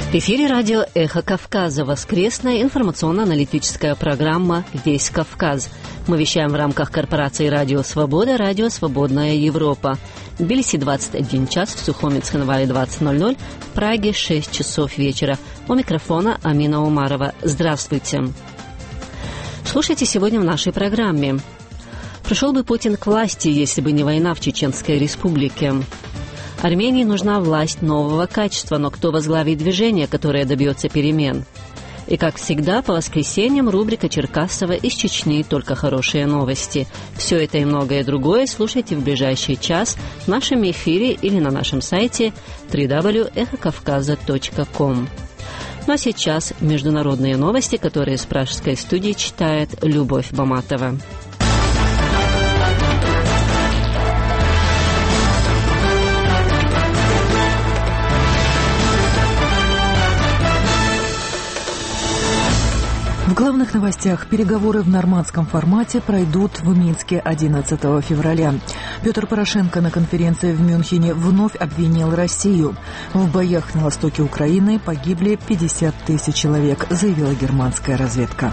В эфире радио «Эхо Кавказа», воскресная информационно-аналитическая программа «Весь Кавказ». Мы вещаем в рамках корпорации «Радио Свобода», «Радио Свободная Европа». В Тбилиси 21 час, в Сухом и Цхинвале 20:00, в Праге 6 часов вечера. У микрофона Амина Умарова. Здравствуйте. Слушайте сегодня в нашей программе. Пришел бы Путин к власти, если бы не война в Чеченской Республике. Армении нужна власть нового качества, но кто возглавит движение, которое добьется перемен? И, как всегда, по воскресеньям рубрика Черкасова «Из Чечни только хорошие новости». Все это и многое другое слушайте в ближайший час в нашем эфире или на нашем сайте www.эхокавказа.ком. Ну а сейчас международные новости, которые с пражской студии читает Любовь Баматова. В главных новостях: переговоры в нормандском формате пройдут в Минске 11 февраля. Петр Порошенко на конференции в Мюнхене вновь обвинил Россию. В боях на востоке Украины погибли 50 тысяч человек, заявила германская разведка.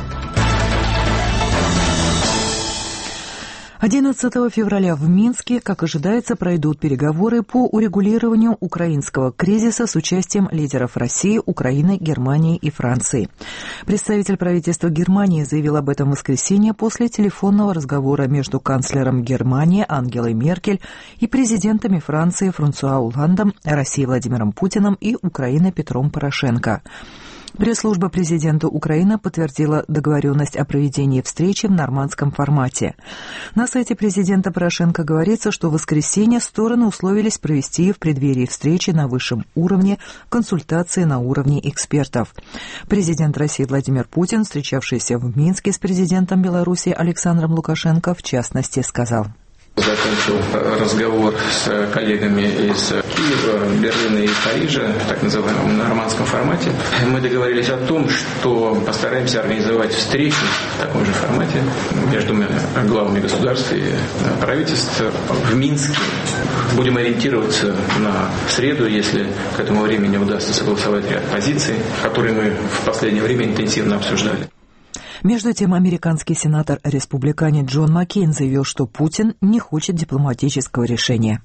11 февраля в Минске, как ожидается, пройдут переговоры по урегулированию украинского кризиса с участием лидеров России, Украины, Германии и Франции. Представитель правительства Германии заявил об этом в воскресенье после телефонного разговора между канцлером Германии Ангелой Меркель и президентами Франции Франсуа Олландом, России Владимиром Путиным и Украины Петром Порошенко. Пресс-служба президента Украины подтвердила договоренность о проведении встречи в нормандском формате. На сайте президента Порошенко говорится, что в воскресенье стороны условились провести в преддверии встречи на высшем уровне консультации на уровне экспертов. Президент России Владимир Путин, встречавшийся в Минске с президентом Беларуси Александром Лукашенко, в частности, сказал: Закончил разговор с коллегами из Киева, Берлина и Парижа в так называемом нормандском формате. Мы договорились о том, что постараемся организовать встречу в таком же формате между главами государств и правительств в Минске. Будем ориентироваться на среду, если к этому времени удастся согласовать ряд позиций, которые мы в последнее время интенсивно обсуждали. Между тем, американский сенатор-республиканец Джон Маккейн заявил, что Путин не хочет дипломатического решения.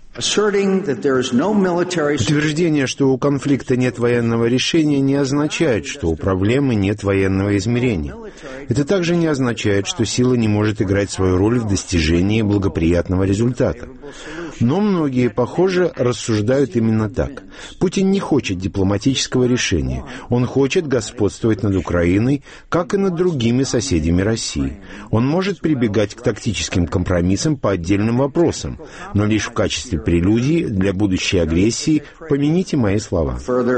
Утверждение, что у конфликта нет военного решения, не означает, что у проблемы нет военного измерения. Это также не означает, что сила не может играть свою роль в достижении благоприятного результата. Но многие, похоже, рассуждают именно так. Путин не хочет дипломатического решения. Он хочет господствовать над Украиной, как и над другими соседями России. Он может прибегать к тактическим компромиссам по отдельным вопросам, но лишь в качестве прелюдии для будущей агрессии, помяните мои слова,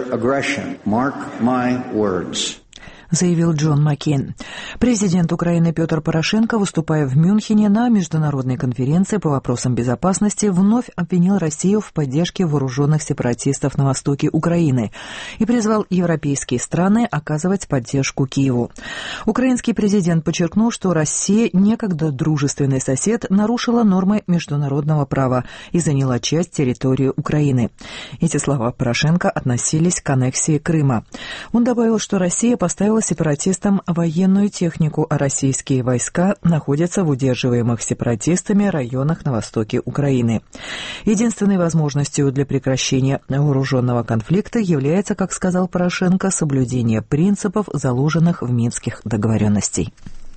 заявил Джон Маккейн. Президент Украины Петр Порошенко, выступая в Мюнхене на международной конференции по вопросам безопасности, вновь обвинил Россию в поддержке вооруженных сепаратистов на востоке Украины и призвал европейские страны оказывать поддержку Киеву. Украинский президент подчеркнул, что Россия, некогда дружественный сосед, нарушила нормы международного права и заняла часть территории Украины. Эти слова Порошенко относились к аннексии Крыма. Он добавил, что Россия поставила сепаратистам военную технику, а российские войска находятся в удерживаемых сепаратистами районах на востоке Украины. Единственной возможностью для прекращения вооруженного конфликта является, как сказал Порошенко, соблюдение принципов, заложенных в Минских договоренностях.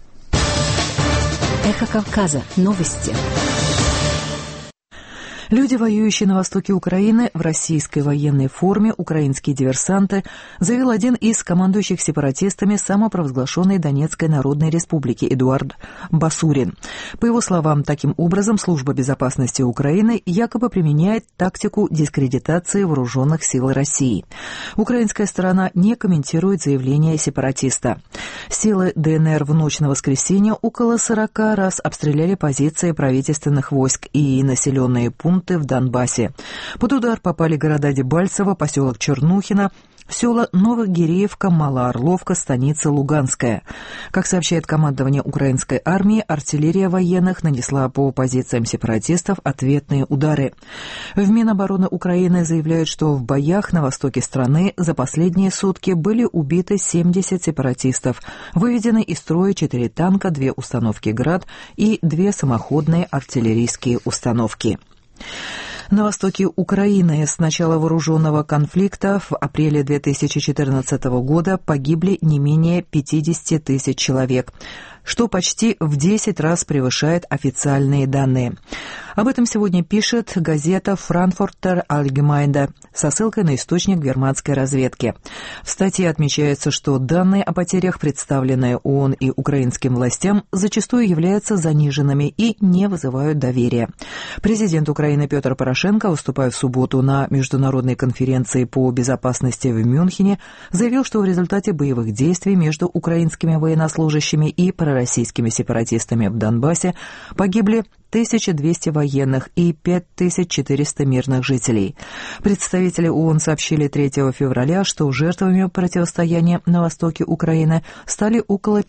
Эхо Кавказа. Новости. Люди, воюющие на востоке Украины в российской военной форме, украинские диверсанты, заявил один из командующих сепаратистами самопровозглашенной Донецкой Народной Республики Эдуард Басурин. По его словам, таким образом Служба безопасности Украины якобы применяет тактику дискредитации вооруженных сил России. Украинская сторона не комментирует заявление сепаратиста. Силы ДНР в ночь на воскресенье около 40 раз обстреляли позиции правительственных войск и населенные пункты в Донбассе. Под удар попали города Дебальцево, поселок Чернухино, села Новогиреевка, Малоорловка, станица Луганская. Как сообщает командование украинской армии, артиллерия военных нанесла по позициям сепаратистов ответные удары. В Минобороны Украины заявляют, что в боях на востоке страны за последние сутки были убиты 70 сепаратистов, выведены из строя 4 танка, 2 установки «Град» и 2 самоходные артиллерийские установки. На востоке Украины с начала вооруженного конфликта в апреле 2014 года погибли не менее 50 тысяч человек, что почти в 10 раз превышает официальные данные. Об этом сегодня пишет газета «Frankfurter Allgemeine» со ссылкой на источник германской разведки. В статье отмечается, что данные о потерях, представленные ООН и украинским властям, зачастую являются заниженными и не вызывают доверия. Президент Украины Петр Порошенко, выступая в субботу на международной конференции по безопасности в Мюнхене, заявил, что в результате боевых действий между украинскими военнослужащими и пророссийскими сепаратистами в Донбассе погибли 1200 военных и 5400 мирных жителей. Представители ООН сообщили 3 февраля, что жертвами противостояния на востоке Украины стали около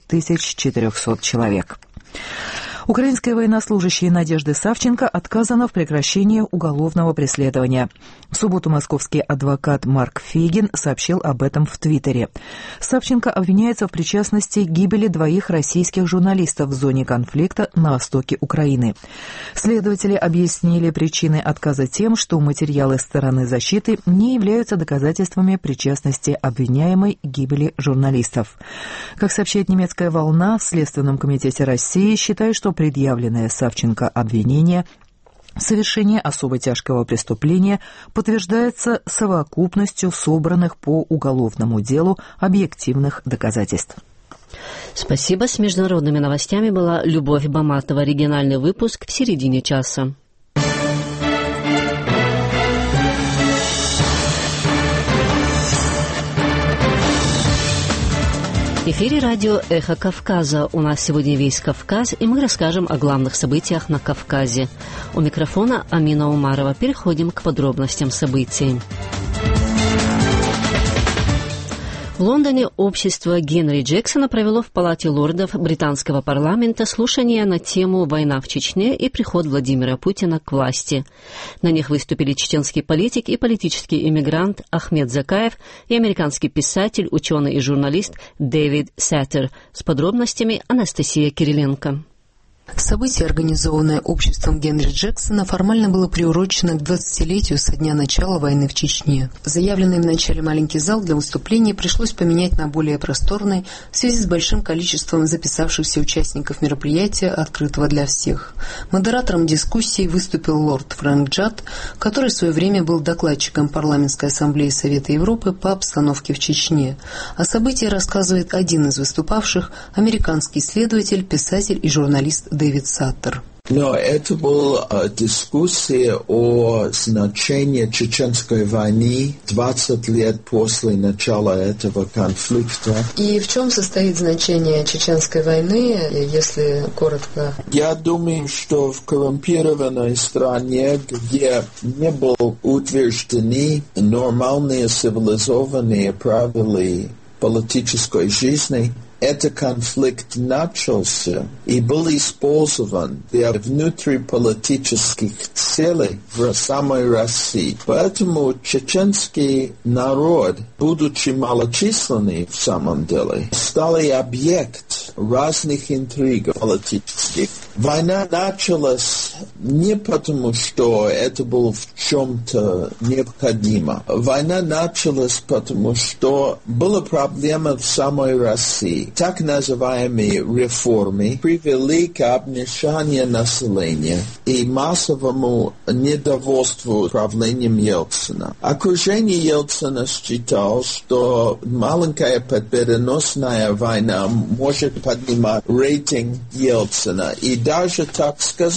5400 человек. Украинской военнослужащей Надежды Савченко отказано в прекращении уголовного преследования. В субботу московский адвокат Марк Фейгин сообщил об этом в Твиттере. Савченко обвиняется в причастности к гибели 2 российских журналистов в зоне конфликта на востоке Украины. Следователи объяснили причины отказа тем, что материалы стороны защиты не являются доказательствами причастности обвиняемой к гибели журналистов. Как сообщает немецкая «Волна», в Следственном комитете России считают, что предъявленное Савченко обвинение в совершении особо тяжкого преступления подтверждается совокупностью собранных по уголовному делу объективных доказательств. Спасибо. С международными новостями была Любовь Баматова. Региональный выпуск в середине часа. В эфире радио «Эхо Кавказа». У нас сегодня весь Кавказ, и мы расскажем о главных событиях на Кавказе. У микрофона Амина Умарова. Переходим к подробностям событий. В Лондоне общество Генри Джексона провело в Палате лордов британского парламента слушания на тему «Война в Чечне и приход Владимира Путина к власти». На них выступили чеченский политик и политический иммигрант Ахмед Закаев и американский писатель, ученый и журналист Дэвид Саттер. С подробностями Анастасия Кириленко. Событие, организованное обществом Генри Джексона, формально было приурочено к 20-летию со дня начала войны в Чечне. Заявленный в начале маленький зал для выступления пришлось поменять на более просторный в связи с большим количеством записавшихся участников мероприятия, открытого для всех. Модератором дискуссии выступил лорд Фрэнк Джад, который в свое время был докладчиком Парламентской ассамблеи Совета Европы по обстановке в Чечне. О событии рассказывает один из выступавших, американский исследователь, писатель и журналист Дэвид Саттер. Но это была дискуссия о значении Чеченской войны 20 лет после начала этого конфликта. И в чем состоит значение Чеченской войны, если коротко? Я думаю, что в коррумпированной стране, где не были утверждены нормальные цивилизованные правила политической жизни, этот конфликт начался и был использован для внутриполитических целей в самой России. Поэтому чеченский народ, будучи малочисленный в самом деле, стал объектом разных интриг политических. Война началась не потому, что это было в чем-то необходимо. Война началась потому, что была проблема в самой России. Так называемые реформы привели к обнищанию населения и массовому недовольству правлением Ельцина. Окружение Ельцина считало, что маленькая победоносная война может поднимать рейтинг Ельцина, и даже так сказала.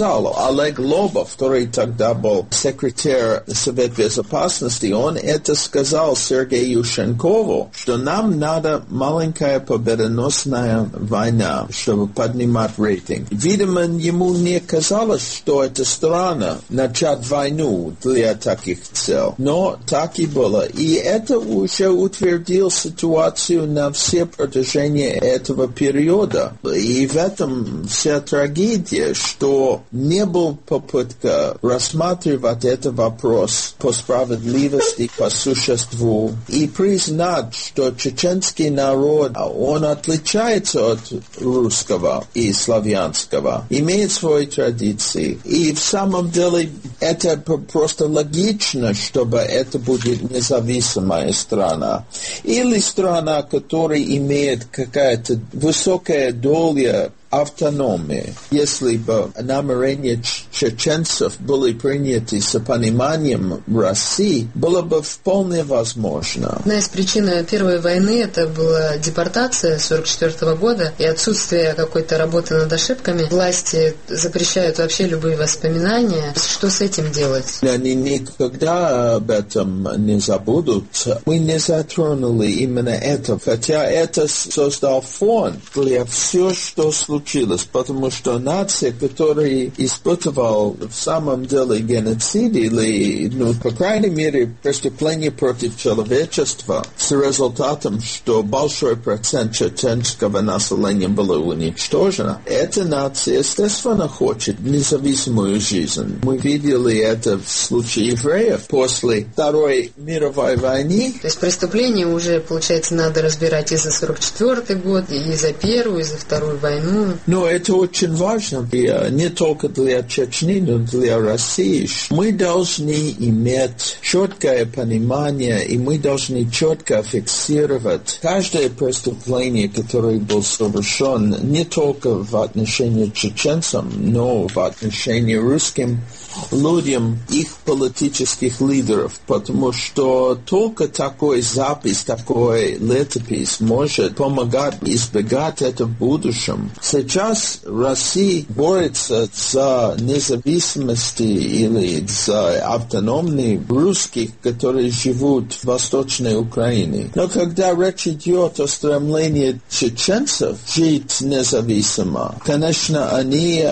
Олег Лобов, который тогда был секретарь Совета Безопасности, он это сказал Сергею Юшенкову, что нам надо маленькая победоносная война, чтобы поднимать рейтинг. Видимо, ему не казалось, что это странно начать войну для таких целей. Но так и было. И это уже утвердило ситуацию на все протяжении этого периода. И в этом вся трагедия, что не была попытка рассматривать этот вопрос по справедливости, по существу, и признать, что чеченский народ, он отличается от русского и славянского, имеет свои традиции. И в самом деле это просто логично, чтобы это будет независимая страна. Или страна, которая имеет какая-то высокая доля автономии. Если бы намерения чеченцев были приняты с пониманием России, было бы вполне возможно. Одна из причин Первой войны это была депортация 1944 года и отсутствие какой-то работы над ошибками. Власти запрещают вообще любые воспоминания. Что с этим делать? Они никогда об этом не забудут. Мы не затронули именно это, хотя это создал фон для всего, что случилось, потому что нация, которая испытывала в самом деле геноцид или, по крайней мере, преступление против человечества с результатом, что большой процент чеченского населения было уничтожено, эта нация, естественно, хочет независимую жизнь. Мы видели это в случае евреев после Второй мировой войны. То есть преступления уже, получается, надо разбирать и за 1944 год, и за Первую, и за Вторую войну. Но это очень важно, не только для Чечни, но для России. Мы должны иметь четкое понимание, и мы должны четко фиксировать каждое преступление, которое было совершено не только в отношении к чеченцам, но в отношении русским людям, их политических лидеров, потому что только такой запись, такой летопись может помогать избегать это в будущем. Сейчас Россия борется за независимость или за автономность русских, которые живут в Восточной Украине. Но когда речь идет о стремлении чеченцев жить независимо, конечно, они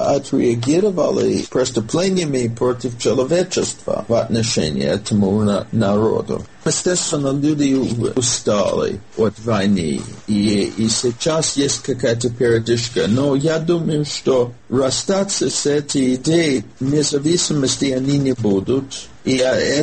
отреагировали преступлениями против человечества в отношении этому народу. Естественно, люди устали от войны, и сейчас есть какая-то передышка. Но я думаю, что расстаться с этой идеей независимости они не будут. И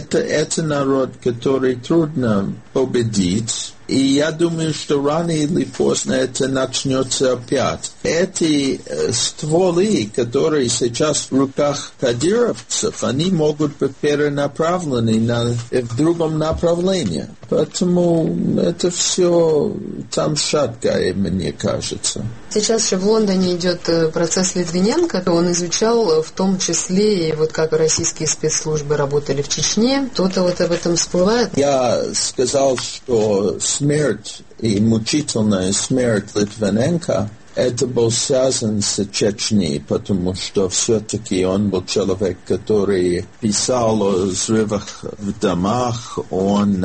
это народ, который трудно победить. И я думаю, что рано или поздно это начнется опять. Эти стволы, которые сейчас в руках кадыровцев, они могут быть перенаправлены в другом направлении. Поэтому это все там шаткое, мне кажется. Сейчас еще в Лондоне идет процесс Литвиненко. Он изучал в том числе и вот как российские спецслужбы работали в Чечне. Кто-то вот об этом всплывает. Я сказал, что смерть и мучительная смерть Литвиненко это был связан с Чечней, потому что все-таки он был человек, который писал о взрывах в домах, он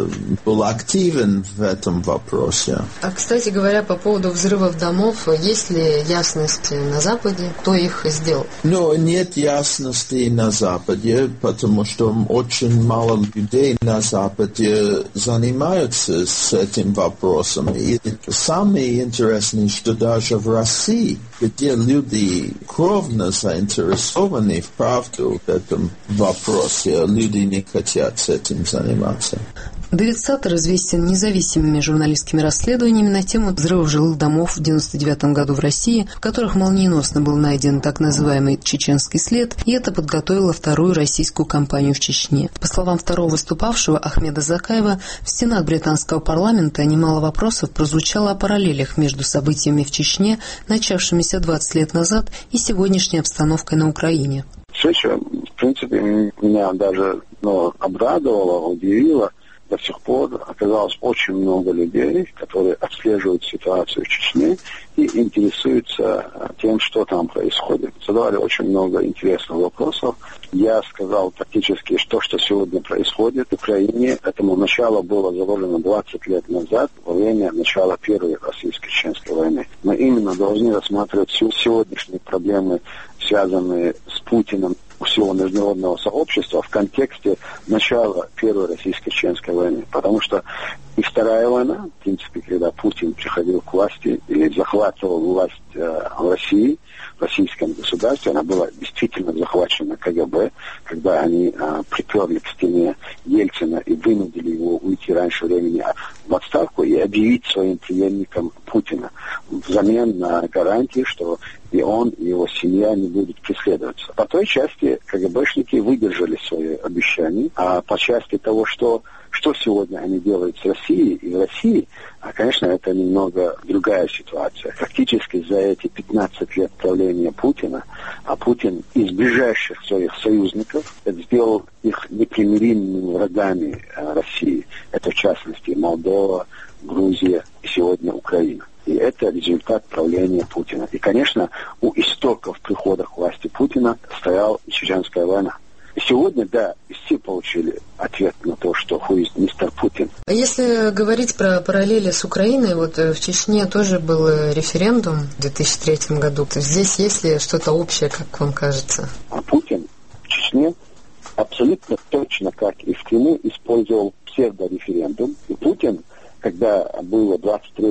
был активен в этом вопросе. А, кстати говоря, по поводу взрывов домов, есть ли ясность на Западе, кто их сделал? Ну, нет ясности на Западе, потому что очень мало людей на Западе занимаются с этим вопросом. И самое интересное, что даже в России, где люди кровно заинтересованы в правду в этом вопросе, люди не хотят с этим заниматься. Дэвид Саттер известен независимыми журналистскими расследованиями на тему взрывов жилых домов в 1999 году в России, в которых молниеносно был найден так называемый чеченский след, и это подготовило вторую российскую кампанию в Чечне. По словам второго выступавшего Ахмеда Закаева, в стенах британского парламента немало вопросов прозвучало о параллелях между событиями в Чечне, начавшимися 20 лет назад, и сегодняшней обстановкой на Украине. Встреча, в принципе, меня даже обрадовала, удивила. до сих пор оказалось очень много людей, которые отслеживают ситуацию в Чечне и интересуются тем, что там происходит. Задавали очень много интересных вопросов. Я сказал практически, что сегодня происходит в Украине. Этому начало было заложено 20 лет назад, во время начала Первой российско-чеченской войны. Мы именно должны рассматривать сегодняшние проблемы, связанные с Путиным, всего международного сообщества в контексте начала Первой российско-чеченской войны. Потому что и Вторая война, в принципе, когда Путин приходил к власти или захватывал власть в России, в российском государстве, она была действительно захвачена КГБ, когда они приперли к стене Ельцина и вынудили его уйти раньше времени в отставку и объявить своим преемником Путина взамен на гарантии, что и он, и его семья не будут преследоваться. По той части КГБшники выдержали свои обещания, а по части того, что сегодня они делают с Россией и в России, конечно, это немного другая ситуация. Фактически за эти 15 лет правления Путина, Путин из ближайших своих союзников сделал их непримиримыми врагами России. Это, в частности, Молдова, Грузия и сегодня Украина. И это результат правления Путина. И, конечно, у истоков прихода к власти Путина стояла чеченская война. И сегодня, да, все получили ответ на то, что хуист мистер Путин. А если говорить про параллели с Украиной, вот в Чечне тоже был референдум в 2003 году. То здесь есть ли что-то общее, как вам кажется? А Путин в Чечне абсолютно точно, как и в Крыму, использовал псевдореферендум. И Путин, когда было 23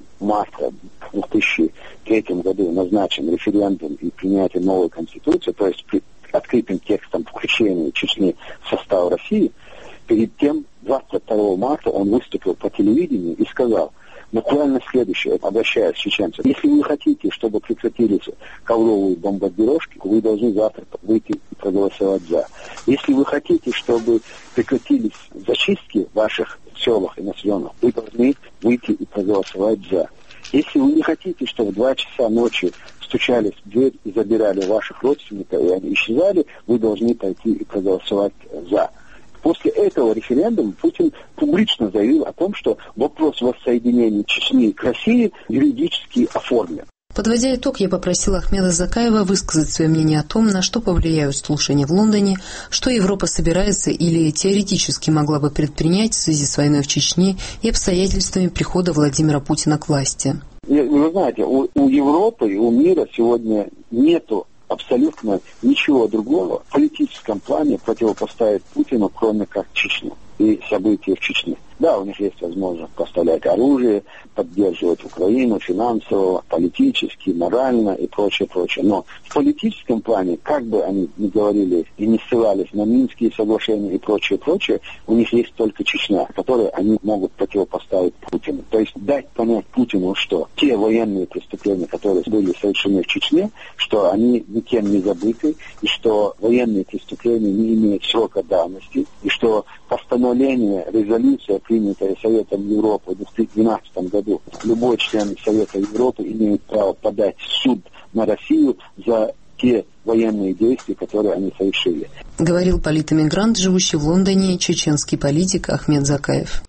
марта в 2003 году назначен референдум и принятие новой конституции, то есть при открытым текстом включения Чечни в состав России, перед тем 22 марта он выступил по телевидению и сказал буквально следующее, обращаясь к чеченцам: если вы хотите, чтобы прекратились ковровые бомбардировки, вы должны завтра выйти и проголосовать «за». Если вы хотите, чтобы прекратились зачистки в ваших селах и населенных, вы должны выйти и проголосовать «за». Если вы не хотите, чтобы в 2 часа ночи стучались в дверь и забирали ваших родственников, и они исчезали, вы должны пойти и проголосовать «за». После этого референдума Путин публично заявил о том, что вопрос воссоединения Чечни к России юридически оформлен. Подводя итог, я попросила Ахмеда Закаева высказать свое мнение о том, на что повлияют слушания в Лондоне, что Европа собирается или теоретически могла бы предпринять в связи с войной в Чечне и обстоятельствами прихода Владимира Путина к власти. Вы знаете, у Европы и у мира сегодня нету абсолютно ничего другого в политическом плане противопоставить Путину, кроме как Чечню и события в Чечне. Да, у них есть возможность поставлять оружие, поддерживать Украину финансово, политически, морально и прочее. Но в политическом плане, как бы они ни говорили и не ссылались на Минские соглашения и прочее, у них есть только Чечня, которую они могут противопоставить Путину. То есть дать понять Путину, что те военные преступления, которые были совершены в Чечне, что они никем не забыты, и что военные преступления не имеют срока давности, и что постановление, резолюция, принятая Советом Европы в 2012 году, любой член Совета Европы имеет право подать в суд на Россию за те военные действия, которые они совершили. Говорил политэмигрант, живущий в Лондоне, чеченский политик Ахмед Закаев.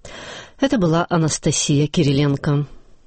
Это была Анастасия Кириленко.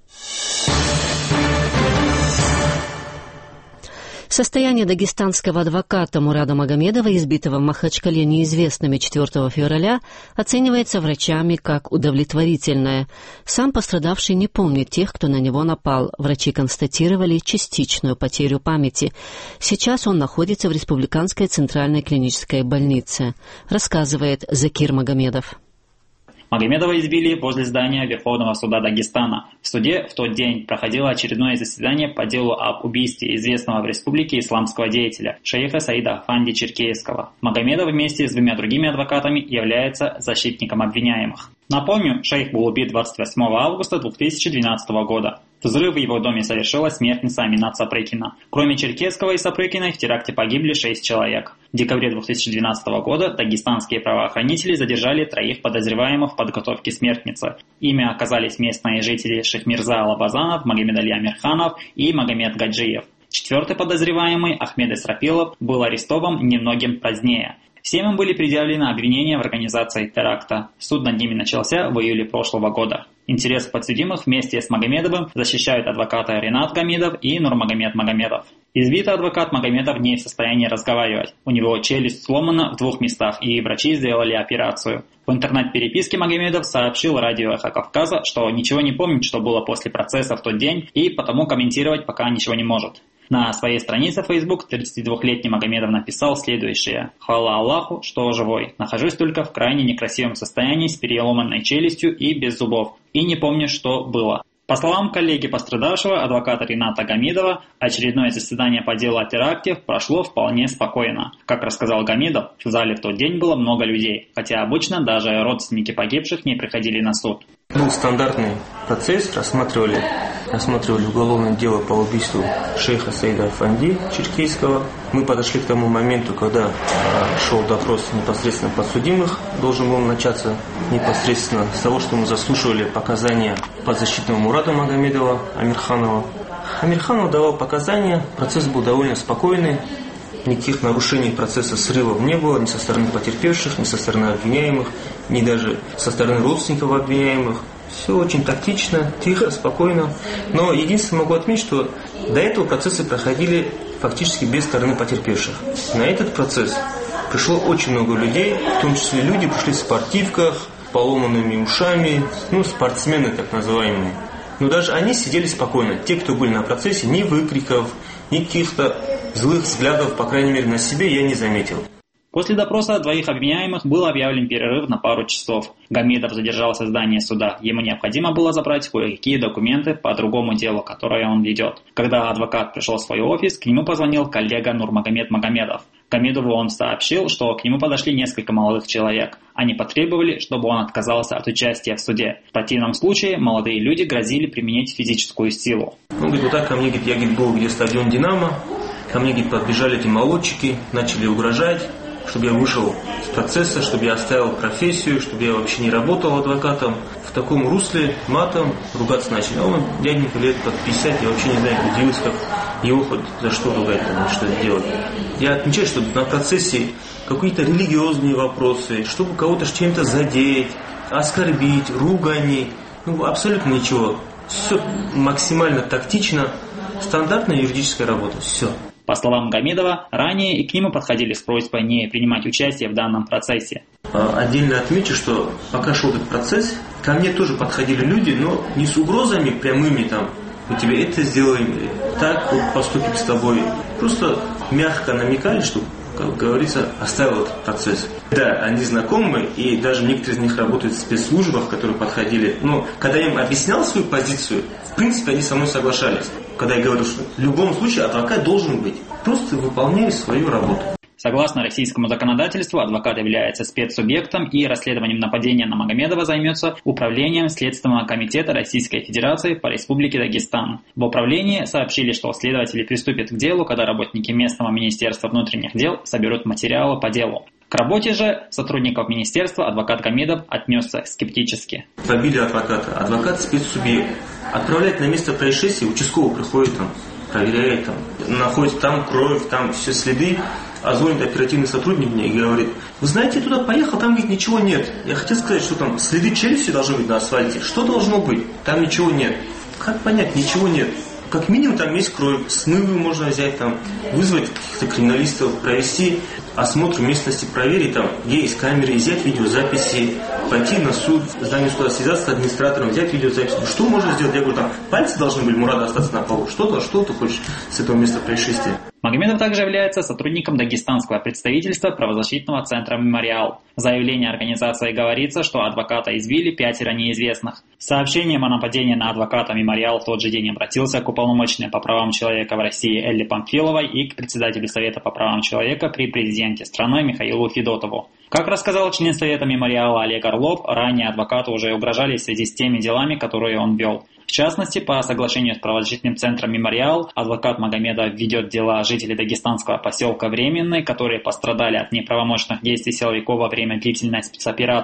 Состояние дагестанского адвоката Мурада Магомедова, избитого в Махачкале неизвестными 4 февраля, оценивается врачами как удовлетворительное. Сам пострадавший не помнит тех, кто на него напал. Врачи констатировали частичную потерю памяти. Сейчас он находится в Республиканской центральной клинической больнице, рассказывает Закир Магомедов. Магомедова избили возле здания Верховного суда Дагестана. В суде в тот день проходило очередное заседание по делу об убийстве известного в республике исламского деятеля шейха Саида Афанди Черкесского. Магомедов вместе с 2 другими адвокатами является защитником обвиняемых. Напомню, шейх был убит 28 августа 2012 года. Взрыв в его доме совершила смертница Аминат Сапрыкина. Кроме Черкесского и Сапрыкиной в теракте погибли 6 человек. В декабре 2012 года дагестанские правоохранители задержали 3 подозреваемых в подготовке смертницы. Ими оказались местные жители Шейхмирза Алабазанов, Магомед Али Амирханов и Магомед Гаджиев. 4-й подозреваемый Ахмед Исрапилов был арестован немногим позднее. Всем им были предъявлены обвинения в организации теракта. Суд над ними начался в июле прошлого года. Интересы подсудимых вместе с Магомедовым защищают адвокаты Ринат Гамидов и Нурмагомед Магомедов. Избитый адвокат Магомедов не в состоянии разговаривать. У него челюсть сломана в 2 местах, и врачи сделали операцию. В интернет-переписке Магомедов сообщил радио «Эхо Кавказа», что ничего не помнит, что было после процесса в тот день, и потому комментировать пока ничего не может. На своей странице в Facebook 32-летний Магомедов написал следующее: «Хвала Аллаху, что живой. Нахожусь только в крайне некрасивом состоянии с переломанной челюстью и без зубов. И не помню, что было». По словам коллеги пострадавшего, адвоката Рината Гамидова, очередное заседание по делу о теракте прошло вполне спокойно. Как рассказал Гамидов, в зале в тот день было много людей, хотя обычно даже родственники погибших не приходили на суд. Был стандартный процесс, рассматривали уголовное дело по убийству шейха Саида Афанди Черкесского. Мы подошли к тому моменту, когда шел допрос непосредственно подсудимых, должен был начаться непосредственно с того, что мы заслушивали показания подзащитного Мурада Магомедова Амирханова. Амирханов давал показания, процесс был довольно спокойный. Никаких нарушений процесса срывов не было ни со стороны потерпевших, ни со стороны обвиняемых, ни даже со стороны родственников обвиняемых. Все очень тактично, тихо, спокойно. Но единственное могу отметить, что до этого процессы проходили фактически без стороны потерпевших. На этот процесс пришло очень много людей, в том числе люди пришли в спортивках, поломанными ушами, спортсмены так называемые. Но даже они сидели спокойно. Те, кто были на процессе, ни выкриков, ни каких-то злых взглядов, по крайней мере, на себе я не заметил. После допроса 2 обвиняемых был объявлен перерыв на пару часов. Гамидов задержался в здании суда. Ему необходимо было забрать кое-какие документы по другому делу, которое он ведет. Когда адвокат пришел в свой офис, к нему позвонил коллега Нурмагомед Магомедов. Гамидову он сообщил, что к нему подошли несколько молодых человек. Они потребовали, чтобы он отказался от участия в суде. В противном случае молодые люди грозили применить физическую силу. Он говорит, вот так ко мне, я был где стадион «Динамо», ко мне подбежали эти молодчики, начали угрожать, чтобы я вышел с процесса, чтобы я оставил профессию, чтобы я вообще не работал адвокатом. В таком русле матом ругаться начали. А он дяденька лет под 50, я вообще не знаю, удивился, как его хоть за что ругать, что делать. Я отмечаю, что на процессе какие-то религиозные вопросы, чтобы кого-то чем-то задеть, оскорбить, ругани, абсолютно ничего. Все максимально тактично, стандартная юридическая работа, все. По словам Гамидова, ранее и к нему подходили с просьбой не принимать участие в данном процессе. Отдельно отмечу, что пока шел этот процесс, ко мне тоже подходили люди, но не с угрозами прямыми, мы тебе это сделаем, так вот поступим с тобой. Просто мягко намекали, что, как говорится, оставил этот процесс. Да, они знакомы, и даже некоторые из них работают в спецслужбах, которые подходили. Но когда я им объяснял свою позицию, в принципе, они со мной соглашались. Когда я говорю, что в любом случае адвокат должен быть, просто выполняя свою работу. Согласно российскому законодательству, адвокат является спецсубъектом, и расследованием нападения на Магомедова займется Управлением Следственного комитета Российской Федерации по Республике Дагестан. В управлении сообщили, что следователи приступят к делу, когда работники местного Министерства внутренних дел соберут материалы по делу. К работе же сотрудников министерства адвокат Гамидов отнесся скептически. Побили адвоката. Адвокат спецсубъект. Отправляет на место происшествия, участковый приходит проверяет, находит там кровь, там все следы. А звонит оперативный сотрудник мне и говорит: вы знаете, я туда поехал, там ведь ничего нет. Я хотел сказать, что там следы челюсти должны быть на асфальте. Что должно быть? Там ничего нет. Как понять, ничего нет? Как минимум там есть кровь, смывы можно взять, вызвать каких-то криминалистов, провести осмотр местности, проверить, где есть камеры, взять видеозаписи, пойти на суд, здание суда, связаться с администратором, взять видеозапись. Что можно сделать? Я говорю, пальцы должны были Мурада остаться на полу. Что ты хочешь с этого места происшествия? Магомедов также является сотрудником дагестанского представительства правозащитного центра «Мемориал». В заявлении организации говорится, что адвоката избили 5 неизвестных. С сообщением о нападении на адвоката «Мемориал» в тот же день обратился к уполномоченной по правам человека в России Элле Памфиловой и к председателю Совета по правам человека при президенте страны Михаилу Федотову. Как рассказал член Совета «Мемориала» Олег Орлов, ранее адвокату уже угрожали в связи с теми делами, которые он вел. В частности, по соглашению с правозащитным центром «Мемориал», адвокат Магомедов ведет дела жителей дагестанского поселка Временный, которые пострадали от неправомочных действий силовиков во время длительной спецоперации.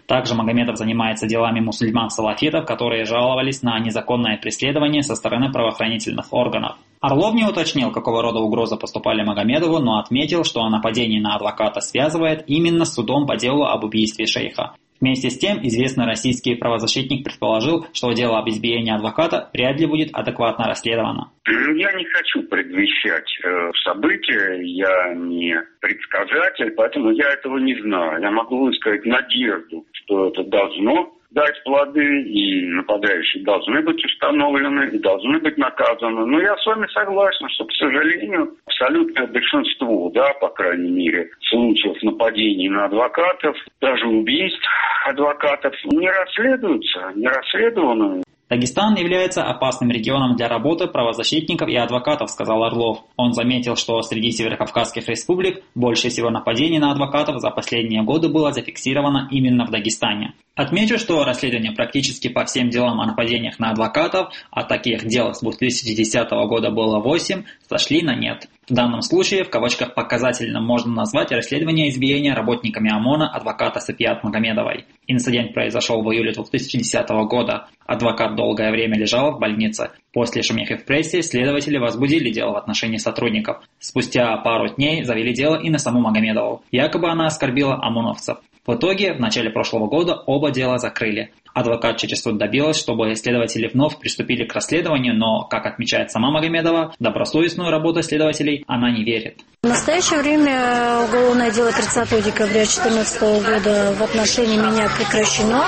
Также Магомедов занимается делами мусульман-салафитов, которые жаловались на незаконное преследование со стороны правоохранительных органов. Орлов не уточнил, какого рода угрозы поступали Магомедову, но отметил, что нападение на адвоката связывает именно с судом по делу об убийстве шейха. Вместе с тем, известный российский правозащитник предположил, что дело об избиении адвоката вряд ли будет адекватно расследовано. Я не хочу предвещать события, я не предсказатель, поэтому я этого не знаю. Я могу высказать надежду, что это должно дать плоды, и нападающие должны быть установлены и должны быть наказаны. Но я с вами согласен, что, к сожалению, абсолютное большинство, по крайней мере, случаев нападений на адвокатов, даже убийств адвокатов не расследуются, не расследованы. Дагестан является опасным регионом для работы правозащитников и адвокатов, сказал Орлов. Он заметил, что среди северокавказских республик больше всего нападений на адвокатов за последние годы было зафиксировано именно в Дагестане. Отмечу, что расследования практически по всем делам о нападениях на адвокатов, а таких дел с 2010 года было 8, сошли на нет. В данном случае, в кавычках показательным, можно назвать расследование избиения работниками ОМОНа адвоката Сапиат Магомедовой. Инцидент произошел в июле 2010 года. Адвокат долгое время лежал в больнице. После шумихи в прессе следователи возбудили дело в отношении сотрудников. Спустя пару дней завели дело и на саму Магомедову. Якобы она оскорбила ОМОНовцев. В итоге, в начале прошлого года оба дела закрыли. Адвокат через суд добилась, чтобы следователи вновь приступили к расследованию, но, как отмечает сама Магомедова, в добросовестную работу следователей она не верит. В настоящее время уголовное дело 30 декабря 2014 года в отношении меня прекращено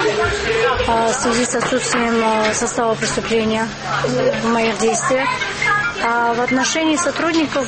в связи с отсутствием состава преступления в моих действиях. А в отношении сотрудников,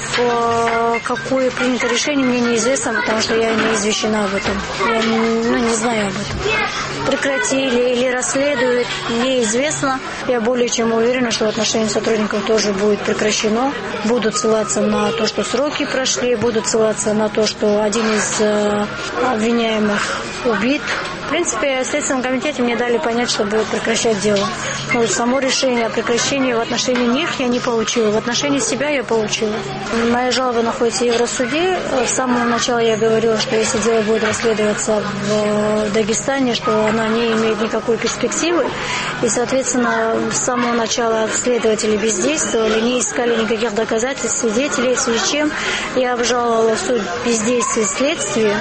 какое принято решение, мне неизвестно, потому что я не извещена об этом. Я не знаю об этом. Прекратили или расследуют, неизвестно. Я более чем уверена, что в отношении сотрудников тоже будет прекращено. Будут ссылаться на то, что сроки прошли, будут ссылаться на то, что один из обвиняемых убит. В принципе, в Следственном комитете мне дали понять, что будут прекращать дело. Но само решение о прекращении в отношении них я не получила. В отношении себя я получила. Моя жалоба находится в Евросуде. С самого начала я говорила, что если дело будет расследоваться в Дагестане, что она не имеет никакой перспективы. И, соответственно, с самого начала следователи бездействовали, не искали никаких доказательств, свидетелей, в связи с чем я обжаловала в суд бездействия следствия.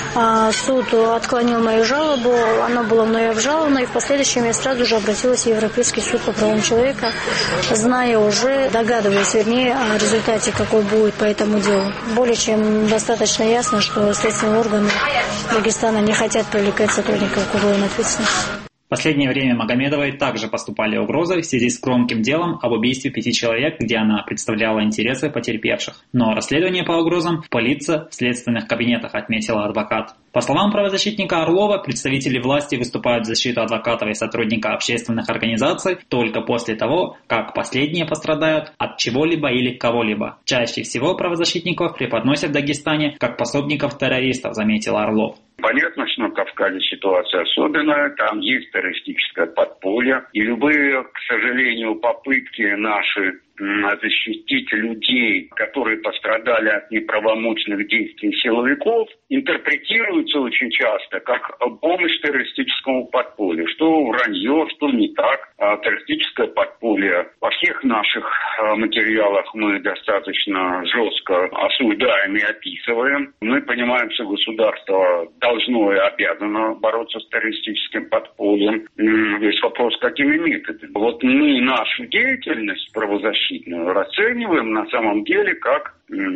Суд отклонил мою жалобу, она была мной обжалована, и в последующем я сразу же обратилась в Европейский суд по правам человека, зная уже, догадываясь, вернее, о результате, какой будет по этому делу. Более чем достаточно ясно, что следственные органы Дагестана не хотят привлекать сотрудников к уголовной ответственности. В последнее время Магомедовой также поступали угрозы в связи с громким делом об убийстве 5 человек, где она представляла интересы потерпевших. Но расследование по угрозам полиция в следственных кабинетах, отметила адвокат. По словам правозащитника Орлова, представители власти выступают в защиту адвокатов и сотрудника общественных организаций только после того, как последние пострадают от чего-либо или кого-либо. Чаще всего правозащитников преподносят в Дагестане как пособников террористов, заметил Орлов. Понятно, что на Кавказе ситуация особенная, там есть террористическое подполье, и любые, к сожалению, попытки наши защитить людей, которые пострадали от неправомочных действий силовиков, интерпретируются очень часто как помощь террористическому подполью. Что вранье, что не так. Террористическое подполье во всех наших материалах мы достаточно жестко осуждаем и описываем. Мы понимаем, что государство должно и обязано бороться с террористическим подпольем. Весь вопрос, какими методами. Вот мы нашу деятельность правозащитную расцениваем на самом деле как,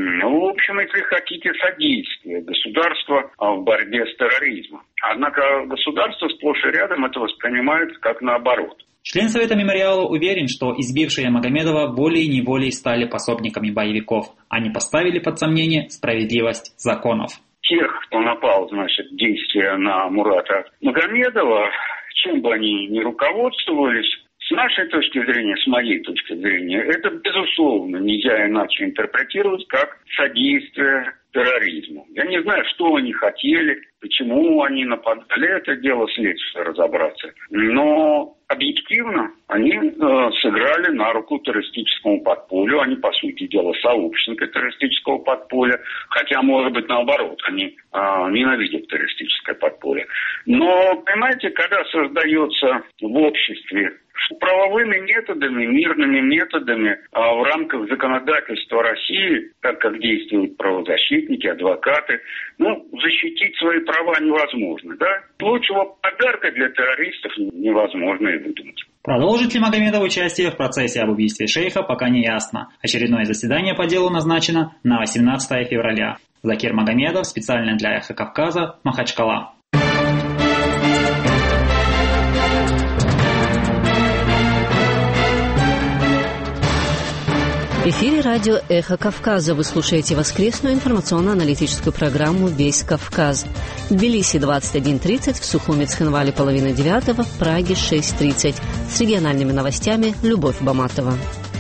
в общем, если хотите, содействие государства в борьбе с терроризмом. Однако государство сплошь и рядом это воспринимает как наоборот. Член Совета Мемориала уверен, что избившие Магомедова волей-неволей стали пособниками боевиков. Они поставили под сомнение справедливость законов. Тех, кто напал, действия на Мурата Магомедова, чем бы они ни руководствовались, с нашей точки зрения, с моей точки зрения, это, безусловно, нельзя иначе интерпретировать как содействие терроризму. Я не знаю, что они хотели, почему они нападали, это дело следствия разобраться. Но объективно они сыграли на руку террористическому подполью. Они, по сути дела, сообщники террористического подполья. Хотя, может быть, наоборот, они ненавидят террористическое подполье. Но, понимаете, когда создается в обществе правовыми методами, мирными методами в рамках законодательства России, так как действуют правозащитники, адвокаты, защитить свои права невозможно, да? Лучшего подарка для террористов невозможно и выдумать. Продолжит ли Магомедов участие в процессе об убийстве шейха, пока не ясно. Очередное заседание по делу назначено на 18 февраля. Закир Магомедов, специально для Эхо Кавказа, Махачкала. В эфире радио «Эхо Кавказа». Вы слушаете воскресную информационно-аналитическую программу «Весь Кавказ». В Тбилиси 21:30, в Сухуме Цхинвале 8:30, в Праге 6:30. С региональными новостями Любовь Баматова.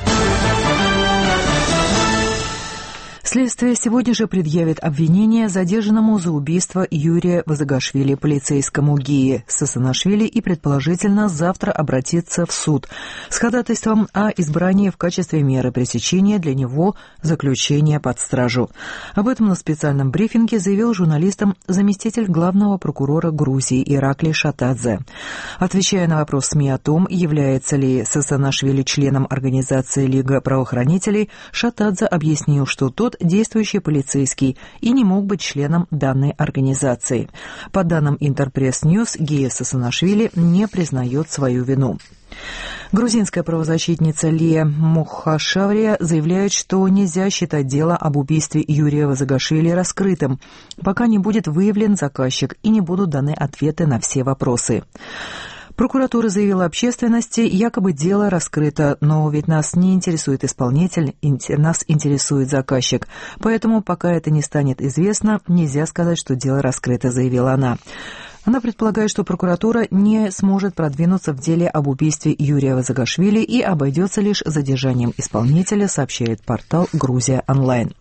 Следствие сегодня же предъявит обвинение задержанному за убийство Юрия Вазагашвили полицейскому ГИИ Сасанашвили и, предположительно, завтра обратится в суд с ходатайством о избрании в качестве меры пресечения для него заключения под стражу. Об этом на специальном брифинге заявил журналистам заместитель главного прокурора Грузии Ираклий Шатадзе. Отвечая на вопрос СМИ о том, является ли Сасанашвили членом организации Лига правоохранителей, Шатадзе объяснил, что тот действующий полицейский и не мог быть членом данной организации. По данным Интерпресс Ньюс, ГИИ Сасанашвили не признает свою вину. Грузинская правозащитница Лия Мухашаврия заявляет, что нельзя считать дело об убийстве Юрия Вазагашвили раскрытым, пока не будет выявлен заказчик и не будут даны ответы на все вопросы. Прокуратура заявила общественности, якобы дело раскрыто, но ведь нас не интересует исполнитель, нас интересует заказчик. Поэтому, пока это не станет известно, нельзя сказать, что дело раскрыто, заявила она. Она предполагает, что прокуратура не сможет продвинуться в деле об убийстве Юрия Вазагашвили и обойдется лишь задержанием исполнителя, сообщает портал «Грузия онлайн».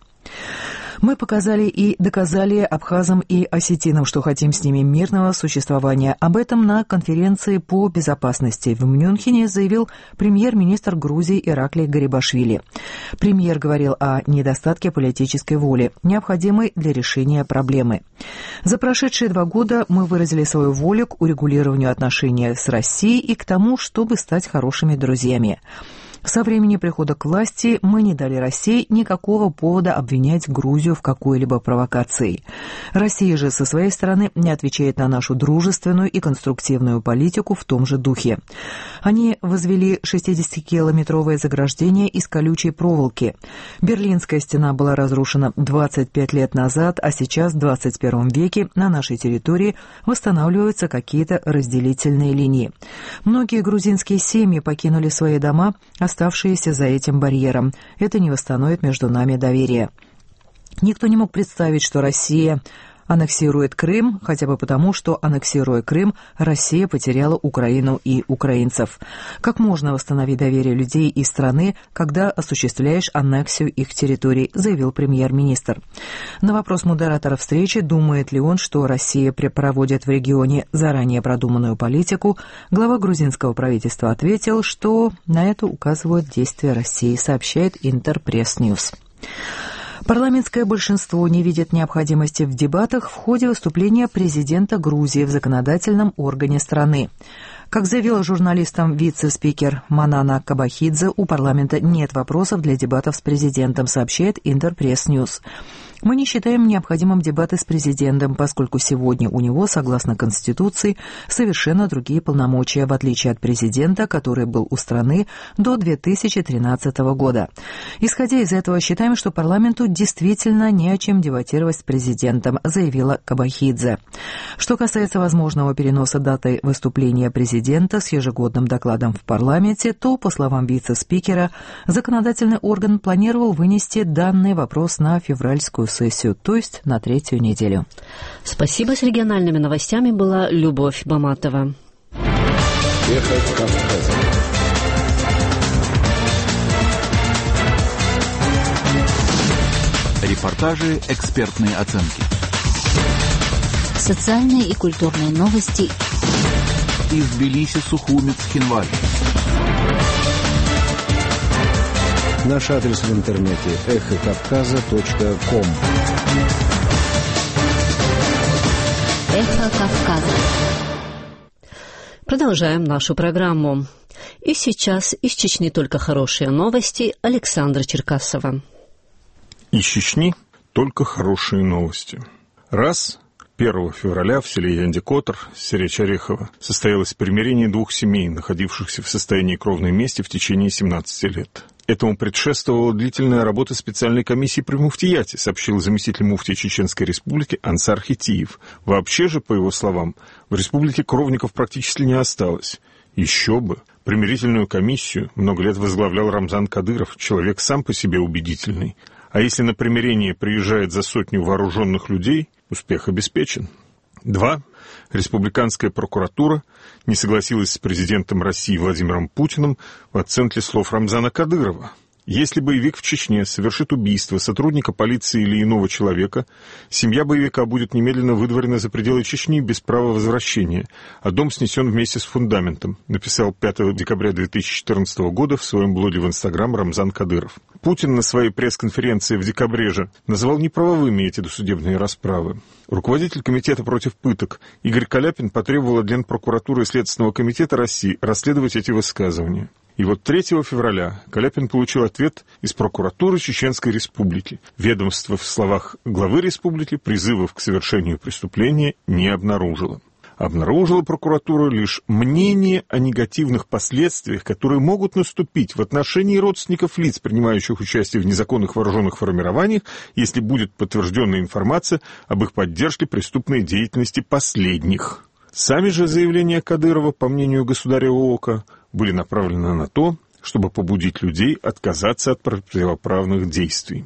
Мы показали и доказали абхазам и осетинам, что хотим с ними мирного существования. Об этом на конференции по безопасности в Мюнхене заявил премьер-министр Грузии Ираклий Гарибашвили. Премьер говорил о недостатке политической воли, необходимой для решения проблемы. За прошедшие 2 года мы выразили свою волю к урегулированию отношений с Россией и к тому, чтобы стать хорошими друзьями. Со времени прихода к власти мы не дали России никакого повода обвинять Грузию в какой-либо провокации. Россия же со своей стороны не отвечает на нашу дружественную и конструктивную политику в том же духе. Они возвели 60-километровое заграждение из колючей проволоки. Берлинская стена была разрушена 25 лет назад, а сейчас, в 21 веке, на нашей территории восстанавливаются какие-то разделительные линии. Многие грузинские семьи покинули свои дома, оставшиеся за этим барьером. Это не восстановит между нами доверие. Никто не мог представить, что Россия аннексирует Крым, хотя бы потому, что, аннексируя Крым, Россия потеряла Украину и украинцев. Как можно восстановить доверие людей и страны, когда осуществляешь аннексию их территорий, заявил премьер-министр. На вопрос модератора встречи, думает ли он, что Россия проводит в регионе заранее продуманную политику, глава грузинского правительства ответил, что на это указывают действия России, сообщает Интерпресс Ньюс. Парламентское большинство не видит необходимости в дебатах в ходе выступления президента Грузии в законодательном органе страны. Как заявила журналистам вице-спикер Манана Кабахидзе, у парламента нет вопросов для дебатов с президентом, сообщает Интерпресс Ньюс. Мы не считаем необходимым дебаты с президентом, поскольку сегодня у него, согласно Конституции, совершенно другие полномочия, в отличие от президента, который был у страны до 2013 года. Исходя из этого, считаем, что парламенту действительно не о чем дебатировать с президентом, заявила Кабахидзе. Что касается возможного переноса даты выступления президента с ежегодным докладом в парламенте, то, по словам вице-спикера, законодательный орган планировал вынести данный вопрос на февральскую сессию, то есть на 3-ю неделю. Спасибо. С региональными новостями была Любовь Баматова. Эхо Кавказа. Репортажи, экспертные оценки. С Социальные и культурные новости. Из Тбилиси, Сухуми, Цхинвали. Наш адрес в интернете эхокавказа.ком. Эхо Кавказа. Продолжаем нашу программу. И сейчас из Чечни только хорошие новости. Александра Черкасова. Из Чечни только хорошие новости. 1 февраля в селе Яндикотор, Серечь Орехова, состоялось примирение двух семей, находившихся в состоянии кровной мести в течение 17 лет. Этому предшествовала длительная работа специальной комиссии при муфтияте, сообщил заместитель муфтия Чеченской Республики Ансар Хитиев. Вообще же, по его словам, в республике кровников практически не осталось. Еще бы! Примирительную комиссию много лет возглавлял Рамзан Кадыров, человек сам по себе убедительный. А если на примирение приезжает за 100 вооруженных людей, успех обеспечен. 2. Республиканская прокуратура не согласилась с президентом России Владимиром Путиным в оценке слов Рамзана Кадырова. Если боевик в Чечне совершит убийство сотрудника полиции или иного человека, семья боевика будет немедленно выдворена за пределы Чечни без права возвращения, а дом снесен вместе с фундаментом, написал 5 декабря 2014 года в своем блоге в Инстаграм Рамзан Кадыров. Путин на своей пресс-конференции в декабре же назвал неправовыми эти досудебные расправы. Руководитель комитета против пыток Игорь Каляпин потребовал от Генпрокуратуры и Следственного комитета России расследовать эти высказывания. И вот 3 февраля Каляпин получил ответ из прокуратуры Чеченской Республики. Ведомство в словах главы республики призывов к совершению преступления не обнаружило. Обнаружила прокуратура лишь мнение о негативных последствиях, которые могут наступить в отношении родственников лиц, принимающих участие в незаконных вооруженных формированиях, если будет подтвержденная информация об их поддержке преступной деятельности последних. Сами же заявления Кадырова, по мнению Государева ока, были направлены на то, чтобы побудить людей отказаться от противоправных действий.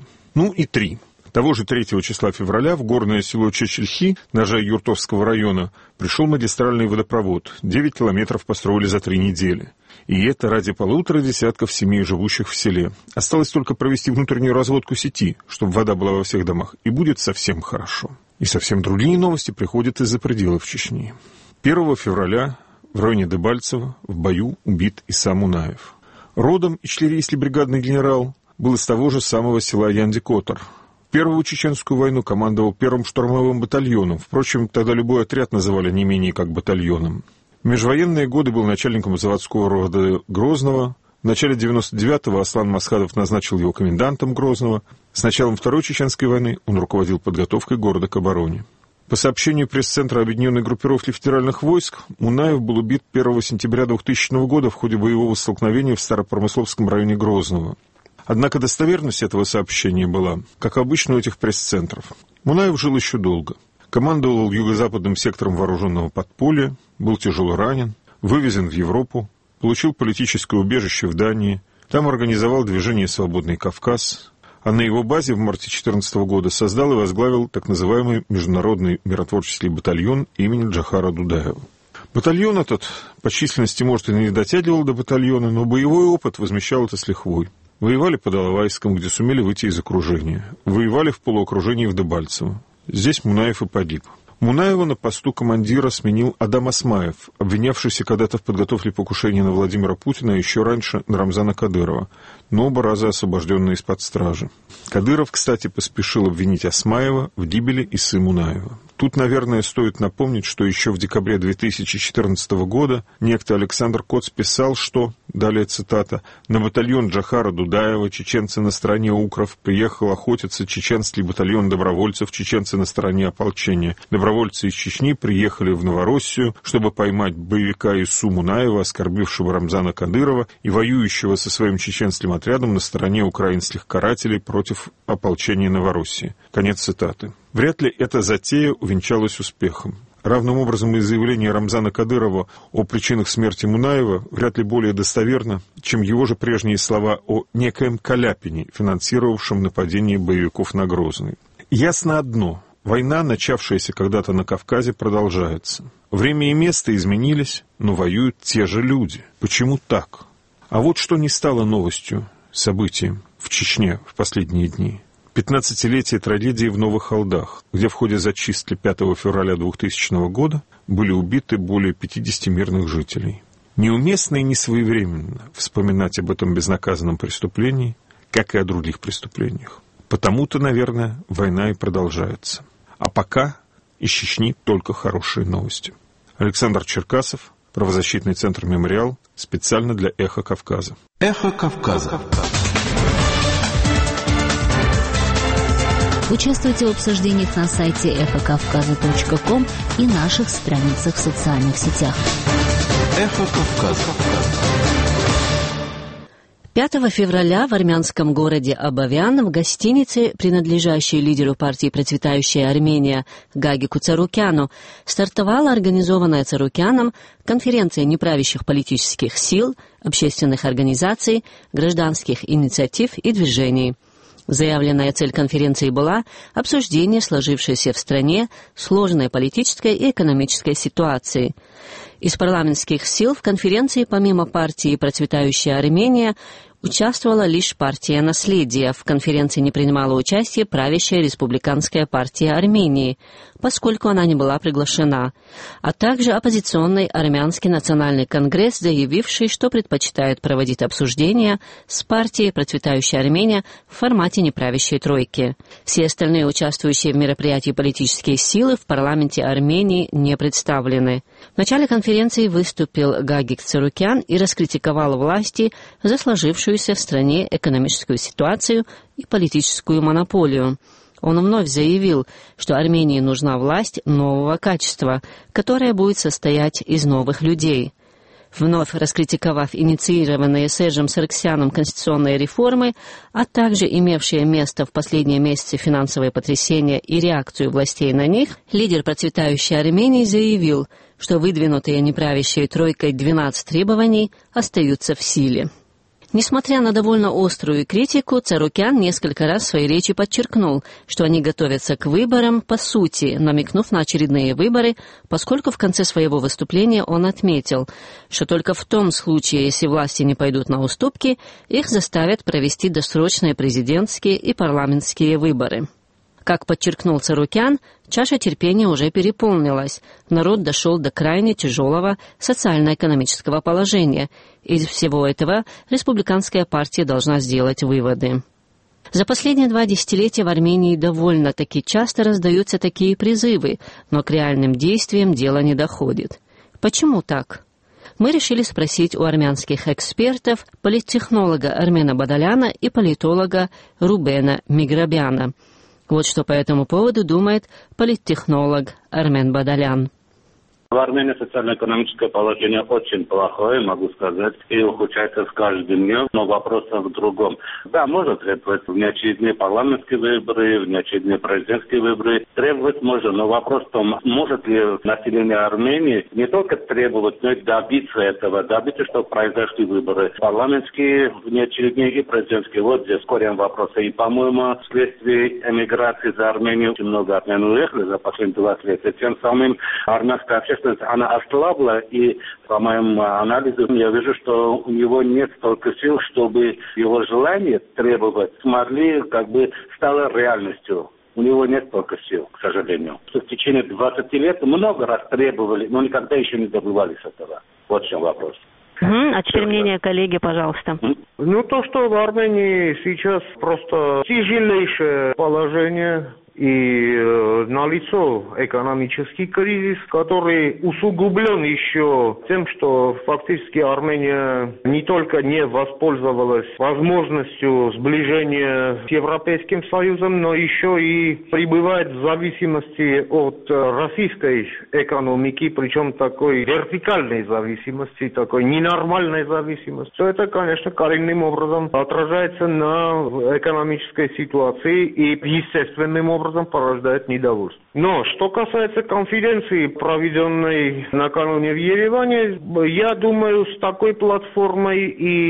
3. Того же 3 числа февраля в горное село Чечельхи, Нажай-Юртовского района, пришел магистральный водопровод. 9 километров построили за 3 недели. И это ради 1,5 десятков семей, живущих в селе. Осталось только провести внутреннюю разводку сети, чтобы вода была во всех домах, и будет совсем хорошо. И совсем другие новости приходят из-за пределов Чечни. 1 февраля в районе Дебальцево в бою убит Иса Мунаев. Родом ичкерийский бригадный генерал был из того же самого села Яндикотор. В Первую Чеченскую войну командовал первым штурмовым батальоном. Впрочем, тогда любой отряд называли не менее как батальоном. В межвоенные годы был начальником заводского рода Грозного. В начале 99-го Аслан Масхадов назначил его комендантом Грозного. С началом Второй Чеченской войны он руководил подготовкой города к обороне. По сообщению пресс-центра Объединенной группировки федеральных войск, Мунаев был убит 1 сентября 2000 года в ходе боевого столкновения в Старопромысловском районе Грозного. Однако достоверность этого сообщения была, как обычно у этих пресс-центров. Мунаев жил еще долго. Командовал юго-западным сектором вооруженного подполья, был тяжело ранен, вывезен в Европу, получил политическое убежище в Дании, там организовал движение «Свободный Кавказ», а на его базе в марте 2014 года создал и возглавил так называемый Международный миротворческий батальон имени Джохара Дудаева. Батальон этот по численности, может, и не дотягивал до батальона, но боевой опыт возмещал это с лихвой. Воевали под Алавайском, где сумели выйти из окружения. Воевали в полуокружении в Дебальцево. Здесь Мунаев и погиб. Мунаева на посту командира сменил Адам Осмаев, обвинявшийся когда-то в подготовке покушения на Владимира Путина, а еще раньше на Рамзана Кадырова, но оба раза освобожденный из-под стражи. Кадыров, кстати, поспешил обвинить Осмаева в гибели Исы Мунаева. Тут, наверное, стоит напомнить, что еще в декабре 2014 года некто Александр Коц писал, что, далее цитата, «На батальон Джохара Дудаева, чеченцы на стороне укров, приехал охотиться чеченский батальон добровольцев, чеченцы на стороне ополчения. Добровольцы из Чечни приехали в Новороссию, чтобы поймать боевика Ису Мунаева, оскорбившего Рамзана Кадырова и воюющего со своим чеченским отрядом на стороне украинских карателей против ополчения Новороссии». Конец цитаты. Вряд ли эта затея увенчалась успехом. Равным образом и заявление Рамзана Кадырова о причинах смерти Мунаева вряд ли более достоверно, чем его же прежние слова о некоем Каляпине, финансировавшем нападение боевиков на Грозный. Ясно одно – война, начавшаяся когда-то на Кавказе, продолжается. Время и место изменились, но воюют те же люди. Почему так? А вот что не стало новостью, событием в Чечне в последние дни. 15-летие трагедии в Новых Алдах, где в ходе зачистки 5 февраля 2000 года были убиты более 50 мирных жителей. Неуместно и несвоевременно вспоминать об этом безнаказанном преступлении, как и о других преступлениях. Потому-то, наверное, война и продолжается. А пока из Чечни только хорошие новости. Александр Черкасов, правозащитный центр «Мемориал», специально для «Эхо Кавказа». Эхо Кавказа. Участвуйте в обсуждениях на сайте эхокавказа.ком и наших страницах в социальных сетях. Эхо Кавказа. 5 февраля в армянском городе Абовян в гостинице, принадлежащей лидеру партии «Процветающая Армения» Гагику Царукяну, стартовала организованная Царукяном конференция неправящих политических сил, общественных организаций, гражданских инициатив и движений. Заявленная цель конференции была обсуждение сложившейся в стране сложной политической и экономической ситуации. Из парламентских сил в конференции помимо партии «Процветающая Армения» участвовала лишь партия «Наследие». В конференции не принимала участие правящая республиканская партия Армении, поскольку она не была приглашена, а также оппозиционный армянский национальный конгресс, заявивший, что предпочитает проводить обсуждения с партией «Процветающая Армения» в формате неправящей тройки. Все остальные участвующие в мероприятии политические силы в парламенте Армении не представлены. В начале конференции выступил Гагик Царукян и раскритиковал власти за сложившуюся в стране экономическую ситуацию и политическую монополию. Он вновь заявил, что Армении нужна власть нового качества, которая будет состоять из новых людей. Вновь раскритиковав инициированные Сержем Сарксяном конституционные реформы, а также имевшие место в последние месяцы финансовые потрясения и реакцию властей на них, лидер процветающей Армении заявил, что выдвинутые неправящей тройкой 12 требований остаются в силе. Несмотря на довольно острую критику, Царукян несколько раз в своей речи подчеркнул, что они готовятся к выборам по сути, намекнув на очередные выборы, поскольку в конце своего выступления он отметил, что только в том случае, если власти не пойдут на уступки, их заставят провести досрочные президентские и парламентские выборы. Как подчеркнул Царукян, чаша терпения уже переполнилась, народ дошел до крайне тяжелого социально-экономического положения, и из всего этого республиканская партия должна сделать выводы. За последние 2 десятилетия в Армении довольно-таки часто раздаются такие призывы, но к реальным действиям дело не доходит. Почему так? Мы решили спросить у армянских экспертов, политтехнолога Армена Бадаляна и политолога Рубена Миграбяна. Вот что по этому поводу думает политтехнолог Армен Бадалян. В Армении социально-экономическое положение очень плохое, могу сказать, и ухудшается с каждым днем, но вопрос в другом. Да, можно требовать внеочередные парламентские выборы, внеочередные президентские выборы. Требовать можно, но вопрос в том, может ли население Армении не только требовать, но и добиться этого, чтобы произошли выборы парламентские, внеочередные и президентские. Вот здесь корень вопроса. И, по-моему, вследствие эмиграции за Армению очень много армян уехали за последние 20 лет. И тем самым армянская общественность, она ослабла, и по моим анализам я вижу, что у него нет столько сил, чтобы его желание требовать смогли, стало реальностью. У него нет столько сил, к сожалению. В течение 20 лет много раз требовали, но никогда еще не добивались этого. Вот в чем вопрос. А теперь мнение коллеги, пожалуйста. То, что в Армении сейчас просто тяжелейшее положение, и налицо экономический кризис, который усугублен еще тем, что фактически Армения не только не воспользовалась возможностью сближения с Европейским Союзом, но еще и пребывает в зависимости от российской экономики, причем такой вертикальной зависимости, такой ненормальной зависимости. Все это, конечно, коренным образом отражается на экономической ситуации и естественным образом образом порождает недовольство. Но что касается конференции, проведенной накануне в Ереване, я думаю, с такой платформой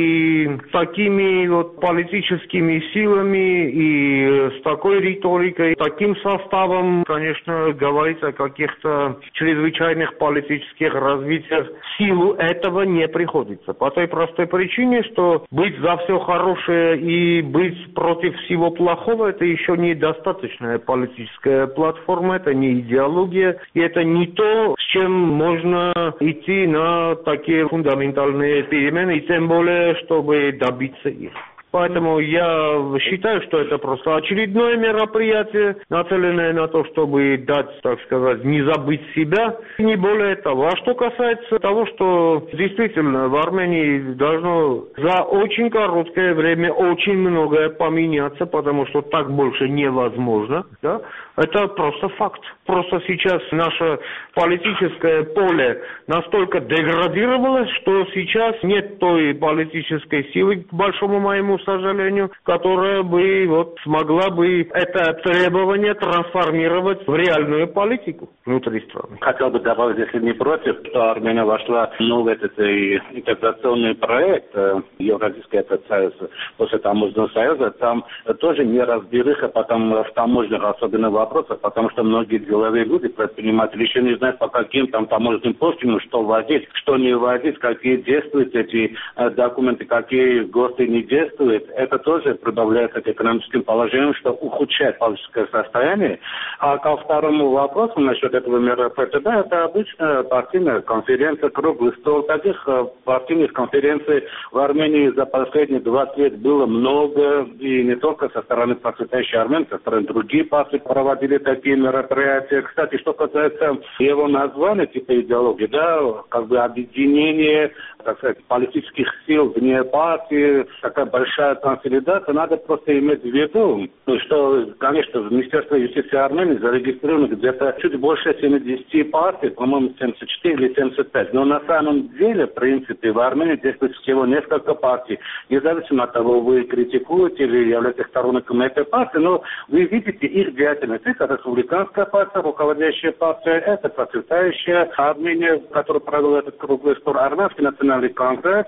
и такими вот политическими силами и с такой риторикой, таким составом, конечно, говорить о каких-то чрезвычайных политических развитиях в силу этого не приходится. По той простой причине, что быть за все хорошее и быть против всего плохого, это еще недостаточная политическая платформа, это не идеология, и это не то, с чем можно идти на такие фундаментальные перемены, и тем более, чтобы добиться их. Поэтому я считаю, что это просто очередное мероприятие, нацеленное на то, чтобы дать, так сказать, не забыть себя, и не более того. А что касается того, что действительно в Армении должно за очень короткое время очень многое поменяться, потому что так больше невозможно, да? Это просто факт. Просто сейчас наше политическое поле настолько деградировалось, что сейчас нет той политической силы, к большому моему сожалению, которая бы вот смогла бы это требование трансформировать в реальную политику внутри страны. Хотел бы добавить, если не против, что Армения вошла в новый интеграционный проект Евразийский союз, после таможенного союза, там тоже неразбериха потом в таможенных особенно вопросах, потому что многие деловые люди, предприниматели еще не знают, по каким там таможенным пошлинам, что вводить, что не вводить, какие действуют эти документы, какие ГОСТы не действуют. Это тоже прибавляется к экономическим положениям, что ухудшает политическое состояние. А ко второму вопросу насчет этого мероприятия, да, это обычная партийная конференция, круглый стол. Таких партийных конференций в Армении за последние 20 лет было много, и не только со стороны процветающей Армении, со стороны других партий проводили такие мероприятия. Кстати, что касается его названия, типа идеологии, да, как бы объединение, так сказать, политических сил вне партии, такая большая консолидация, надо просто иметь в виду, что, конечно, в Министерстве юстиции Армении зарегистрировано где-то чуть больше 70 партий, по-моему, 74 или 75. Но на самом деле, в принципе, в Армении действует всего несколько партий. Независимо от того, вы критикуете или являетесь сторонником этой партии, но вы видите их деятельность. Это республиканская партия, руководящая партия, это процветающая Армения, которая провела этот круглый стол, Армянский национальный конгресс,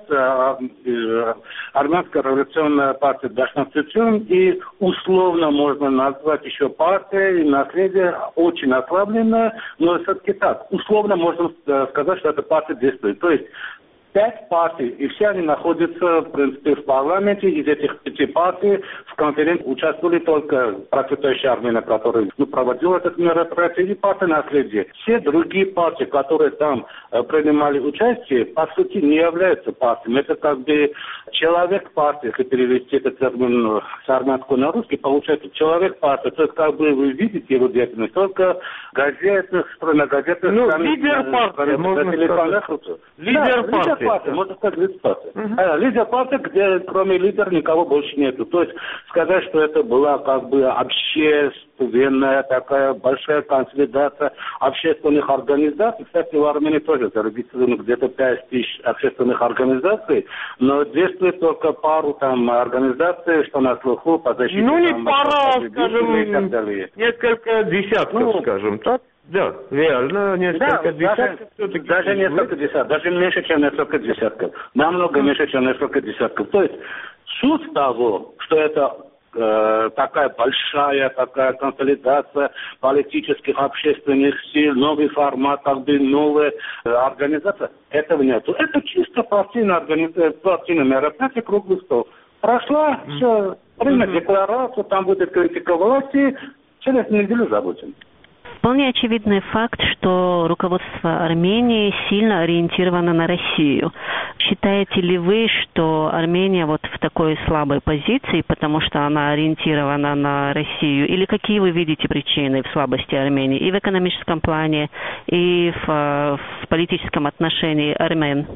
Армянская революционная партия Дашнацитюн, и условно можно назвать еще партия, и наследие очень ослабленное, но все-таки так, условно можно сказать, что эта партия действует. То есть 5 партий, и все они находятся, в принципе, в парламенте. Из этих 5 партий в конференции участвовали только процветающая Армения, которая проводила это мероприятие, и партия наследия. Все другие партии, которые там принимали участие, по сути, не являются партиями. Это как бы человек-партия, если перевести этот термин с армянского на русский, получается человек-партия. То есть, как бы вы видите его деятельность только в газетах, на газетах. Ну, лидер партии, можно сказать. Лидер партии. Можно сказать, лидер партии. Лидер партии, где кроме лидера никого больше нету. То есть сказать, что это была как бы общественная такая большая консолидация общественных организаций. Кстати, в Армении тоже зарегистрировано где-то 5 тысяч общественных организаций, но действует только пару там организаций, что на слуху по защите. Ну, не пара, скажем, несколько десятков, скажем так. Да, реально, несколько десятков. Даже несколько десятков, даже меньше, чем несколько десятков. Намного меньше, чем несколько десятков. То есть суть того, что это такая большая такая консолидация политических, общественных сил, новый формат, как бы новая организация, этого нету. Это чисто партийная мероприятие, круглый стол. Прошла, все, принят декларацию, там будет критика власти, через неделю забудем. Вполне очевидный факт, что руководство Армении сильно ориентировано на Россию. Считаете ли вы, что Армения вот в такой слабой позиции, потому что она ориентирована на Россию? Или какие вы видите причины в слабости Армении и в экономическом плане, и в политическом отношении армян?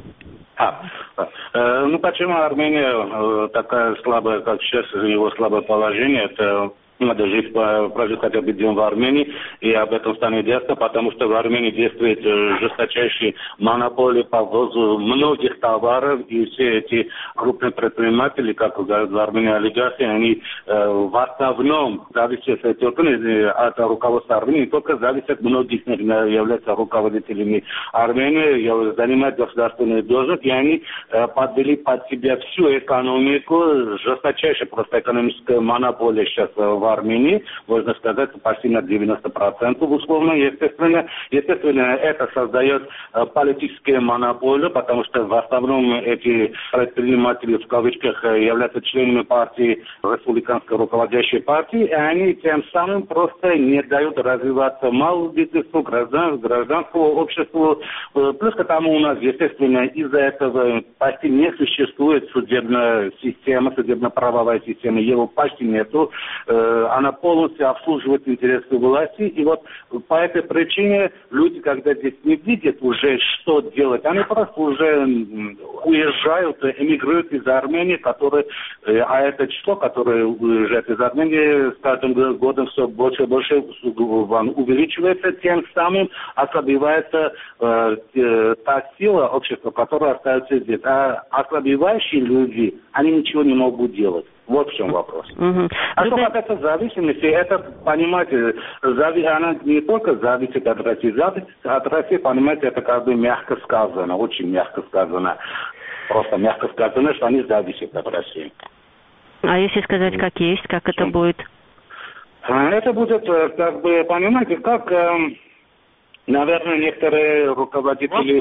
Ну почему Армения такая слабая, как сейчас, его слабое положение, это надо прожить хотя бы день в Армении, и об этом станет ясно, потому что в Армении действует жесточайший монополия по ввозу многих товаров, и все эти крупные предприниматели, как в Армении олигархи, они в основном зависят от руководства Армении, только зависят, многих являются руководителями Армении, занимают государственные должности, и они подвели под себя всю экономику, жесточайшая просто экономическая монополия сейчас в Армении, можно сказать, почти на 90% условно. Естественно, это создает политическую монополию, потому что в основном эти предприниматели, в кавычках, являются членами партии, республиканской руководящей партии, и они тем самым просто не дают развиваться малому бизнесу, гражданскому обществу. Плюс к тому у нас, естественно, из-за этого почти не существует судебная система, судебно-правовая система, его почти нету. Она полностью обслуживает интересы власти, и вот по этой причине люди, когда здесь не видят уже, что делать, они просто уже уезжают, эмигрируют из Армении, а это число, которое уезжает из Армении, с каждым годом все больше и больше увеличивается, тем самым ослабевается та сила общества, которая остается здесь. А ослабевающие люди, они ничего не могут делать. Вот в чем вопрос. А что касается зависимости, это, понимаете, она не только зависит от России. Зависит от России, понимаете, это как бы мягко сказано, очень мягко сказано. Просто мягко сказано, что они зависят от России. А если сказать как есть, как это будет? Это будет, как бы, понимаете, как... Наверное, некоторые руководители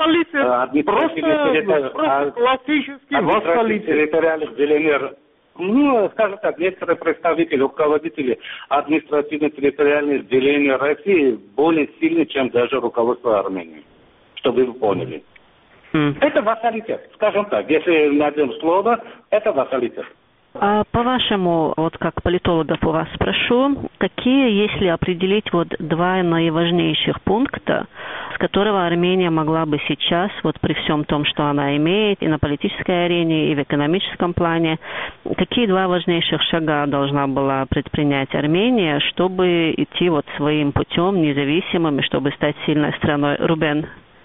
административных территориальных делений, скажем так, некоторые представители, руководители административно-территориальных делений России более сильны, чем даже руководство Армении, чтобы вы поняли. Это вассалитет, скажем так, если найдем слово, это вассалитет. А по-вашему, вот как политологов у вас спрошу, какие, если определить вот два наиважнейших пункта, с которого Армения могла бы сейчас, вот при всем том, что она имеет и на политической арене, и в экономическом плане, какие два важнейших шага должна была предпринять Армения, чтобы идти вот своим путем независимым и чтобы стать сильной страной? Рубен?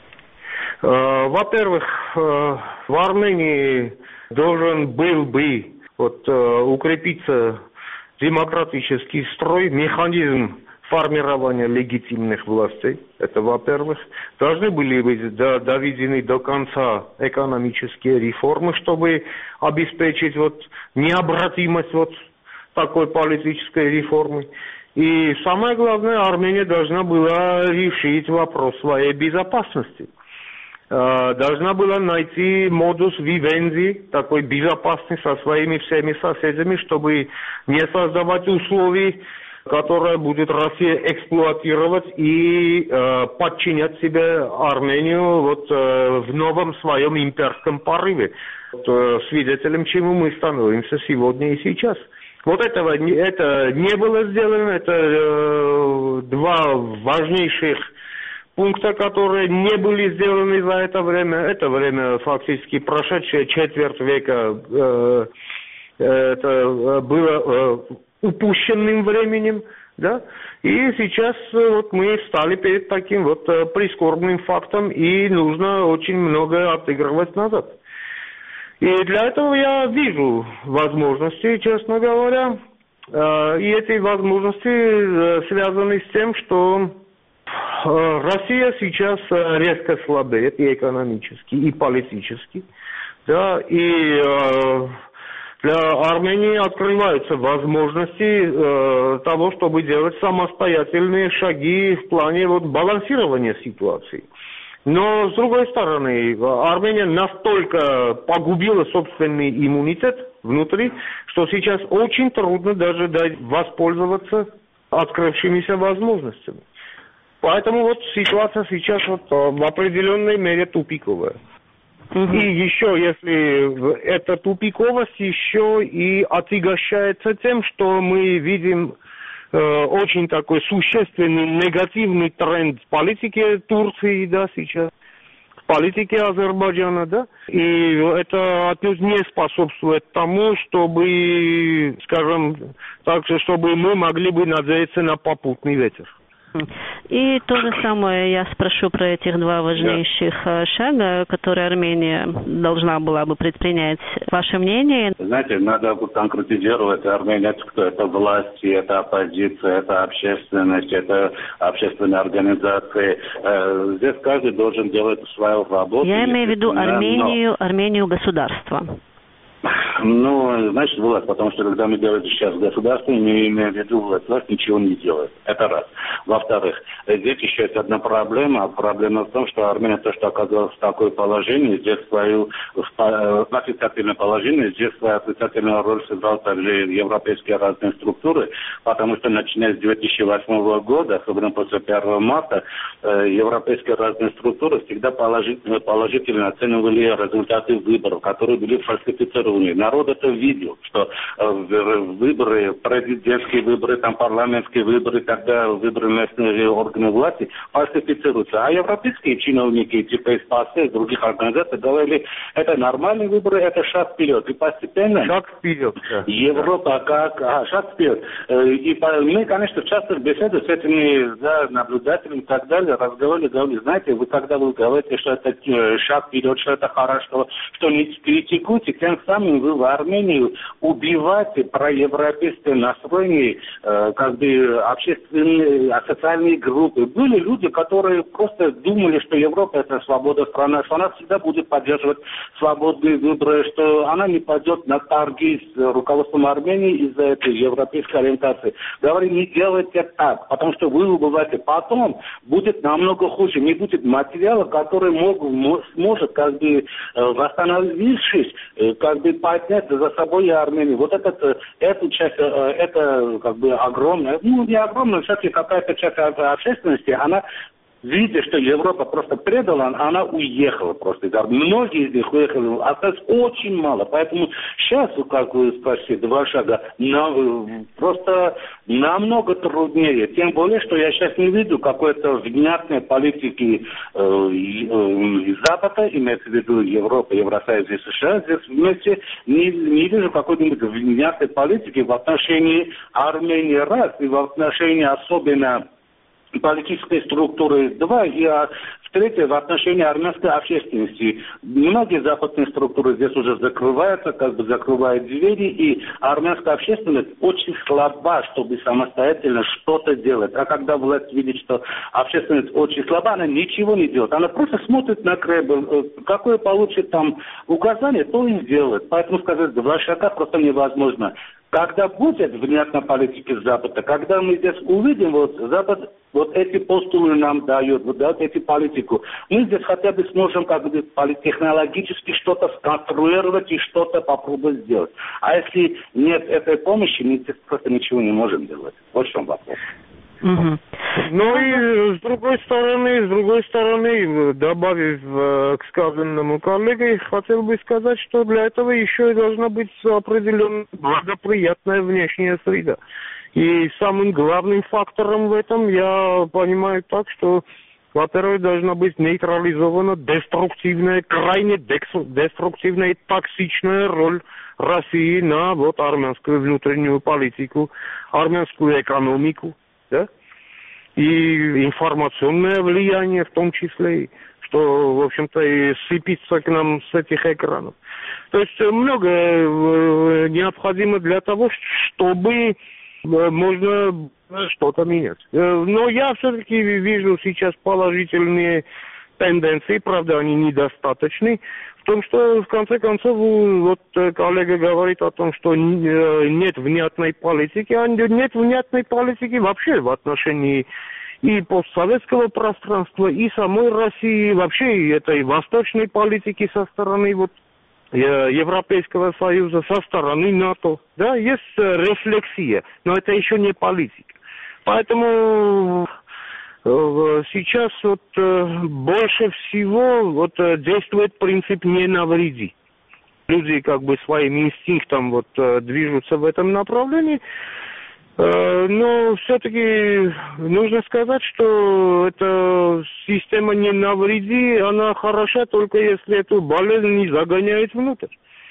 Во-первых, в Армении должен был бы укрепиться демократический строй, механизм формирования легитимных властей. Это во-первых. Должны были быть доведены до конца экономические реформы, чтобы обеспечить необратимость такой политической реформы. И самое главное, Армения должна была решить вопрос своей безопасности. Должна была найти модус вивенди, такой безопасный со своими всеми соседями, чтобы не создавать условий, которые будет Россия эксплуатировать и подчинять себе Армению в новом своем имперском порыве, свидетелем чему мы становимся сегодня и сейчас. Это не было сделано, это два важнейших пункта, которые не были сделаны за это время фактически прошедшее четверть века, это было упущенным временем, да, и сейчас мы встали перед таким прискорбным фактом, и нужно очень многое отыгрывать назад. И для этого я вижу возможности, честно говоря, и эти возможности связаны с тем, что Россия сейчас резко слабеет и экономически, и политически, да, и для Армении открываются возможности того, чтобы делать самостоятельные шаги в плане балансирования ситуации. Но, с другой стороны, Армения настолько погубила собственный иммунитет внутри, что сейчас очень трудно даже воспользоваться открывшимися возможностями. Поэтому ситуация сейчас в определенной мере тупиковая. И еще, если эта тупиковость еще и отягощается тем, что мы видим очень такой существенный негативный тренд в политике Турции, да, сейчас. политики Азербайджана, да, и это отнюдь не способствует тому, чтобы, скажем так, чтобы мы могли бы надеяться на попутный ветер. И то же самое я спрошу про этих два важнейших шага, которые Армения должна была бы предпринять. Ваше мнение? Знаете, надо конкретизировать. Армения — кто? Это власти, это оппозиция, это общественность, это общественные организации. Здесь каждый должен делать свою работу. Я имею в виду Армению государства. Ну, значит, власть, потому что когда мы делаем сейчас государство, мы имеем в виду власть ничего не делает. Это раз. Во-вторых, здесь еще есть одна проблема. Проблема в том, что Армения, то, что оказалась в такое положение, здесь свою отрицательное положение, здесь свою отрицательную роль сыграл также европейские разные структуры, потому что начиная с 2008 года, особенно после 1 марта, европейские разные структуры всегда положительно оценивали результаты выборов, которые были фальсифицированы. Народ это видел, что выборы, президентские выборы, там парламентские выборы, тогда выборы местных органов власти фальсифицируются. А европейские чиновники, типа из ПАСЕ, из других организаций, говорили, это нормальные выборы, это шаг вперед. И постепенно шаг вперед, Европа шаг вперед. И мы, конечно, часто в беседе с этими наблюдателями и так далее разговаривали, знаете, когда вы говорите, что это шаг вперед, что это хорошо, что не критикуйте, тем самым вы в Армении убиваете проевропейское настроение, как бы общественные, социальные группы. Были люди, которые просто думали, что Европа — это свобода страна, что она всегда будет поддерживать свободные выборы, что она не пойдет на торги с руководством Армении из-за этой европейской ориентации. Говорю, не делайте так, потому что вы убиваете. Потом будет намного хуже. Не будет материала, который сможет, как бы, восстановившись, как бы поднять за собой Армению. Вот эту часть, это как бы огромная, не огромная, все-таки какая-то часть общественности, она, видя, что Европа просто предала, она уехала просто. Многие из них уехали, осталось очень мало. Поэтому сейчас, как вы спросили, два шага, просто намного труднее. Тем более, что я сейчас не виду какой-то внятной политики Запада, имеется в виду Европа, Евросоюз и США, здесь вместе не вижу какой-нибудь внятной политики в отношении Армении, раз, и в отношении особенно политической структуры, два, и в-третьих, в отношении армянской общественности. Многие западные структуры здесь уже закрываются, как бы закрывают двери, и армянская общественность очень слаба, чтобы самостоятельно что-то делать. А когда власть видит, что общественность очень слаба, она ничего не делает. Она просто смотрит на Кремль, какое получит там указание, то и сделает. Поэтому сказать два шага просто невозможно. Когда будет внятная политика Запада, когда мы здесь увидим, вот Запад вот эти постулы нам дает, вот эти политику, мы здесь хотя бы сможем как бы политтехнологически что-то сконструировать и что-то попробовать сделать. А если нет этой помощи, мы здесь просто ничего не можем делать. Вот в чем вопрос. Угу. Ну и с другой стороны, добавив к сказанному коллегой, хотел бы сказать, что для этого еще и должна быть определенная благоприятная внешняя среда. И самым главным фактором в этом я понимаю так, что, во-первых, должна быть нейтрализована деструктивная, крайне деструктивная и токсичная роль России на вот армянскую внутреннюю политику, армянскую экономику. Да? И информационное влияние в том числе, что, в общем-то, и сыпется к нам с этих экранов. То есть многое необходимо для того, чтобы можно что-то менять. Но я все-таки вижу сейчас положительные тенденции, правда, они недостаточны, в том, что, в конце концов, вот коллега говорит о том, что нет внятной политики, а нет внятной политики вообще в отношении и постсоветского пространства, и самой России, вообще и этой восточной политики со стороны вот Европейского Союза, со стороны НАТО. Да, есть рефлексия, но это еще не политика. Поэтому сейчас вот больше всего вот действует принцип «не навреди». Люди как бы своим инстинктом вот движутся в этом направлении. Но все-таки нужно сказать, что эта система не навреди, она хороша только если эту болезнь не загоняет внутрь.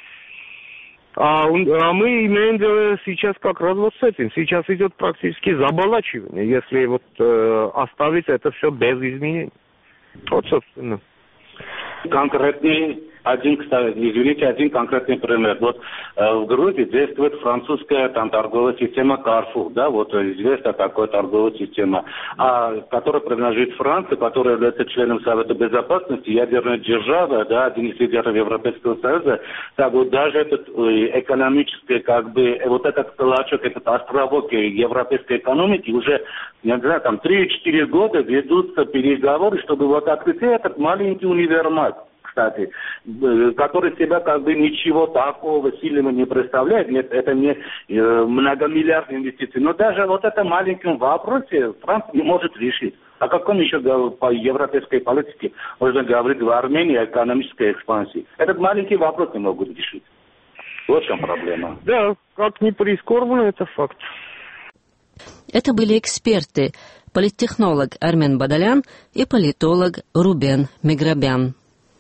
А мы имеем дело сейчас как раз вот с этим. Сейчас идет практически заболачивание, если вот оставить это все без изменений. Вот, собственно. Конкретный, один конкретный пример. Вот в Грузии действует французская торговая система Carrefour, да, вот известная такая торговая система, которая принадлежит Франции, которая является членом Совета Безопасности, ядерная держава, да, один из лидеров Европейского Союза. Так вот даже этот экономический, вот этот клочок, этот островок европейской экономики уже, я не знаю, 3-4 года ведутся переговоры, чтобы вот открыть этот маленький универмаг, кстати, который себя ничего такого сильного не представляет. Нет, это не многомиллиардные инвестиции. Но даже вот это маленьком вопросе Франция не может решить. О каком еще по европейской политике можно говорить в Армении о экономической экспансии? Этот маленький вопрос не могут решить. Вот в чем проблема. Да, как ни прискорбно, это факт. Это были эксперты, политтехнолог Армен Бадалян и политолог Рубен Миграбян.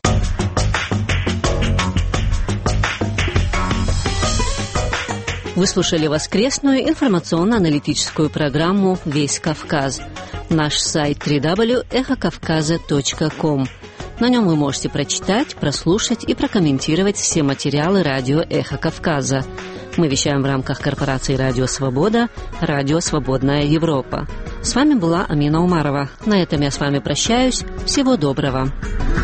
Вы слушали воскресную информационно-аналитическую программу «Весь Кавказ». Наш сайт www.эхокавказа.ком. На нем вы можете прочитать, прослушать и прокомментировать все материалы радио «Эхо Кавказа». Мы вещаем в рамках корпорации «Радио Свобода», «Радио Свободная Европа». С вами была Амина Умарова. На этом я с вами прощаюсь. Всего доброго.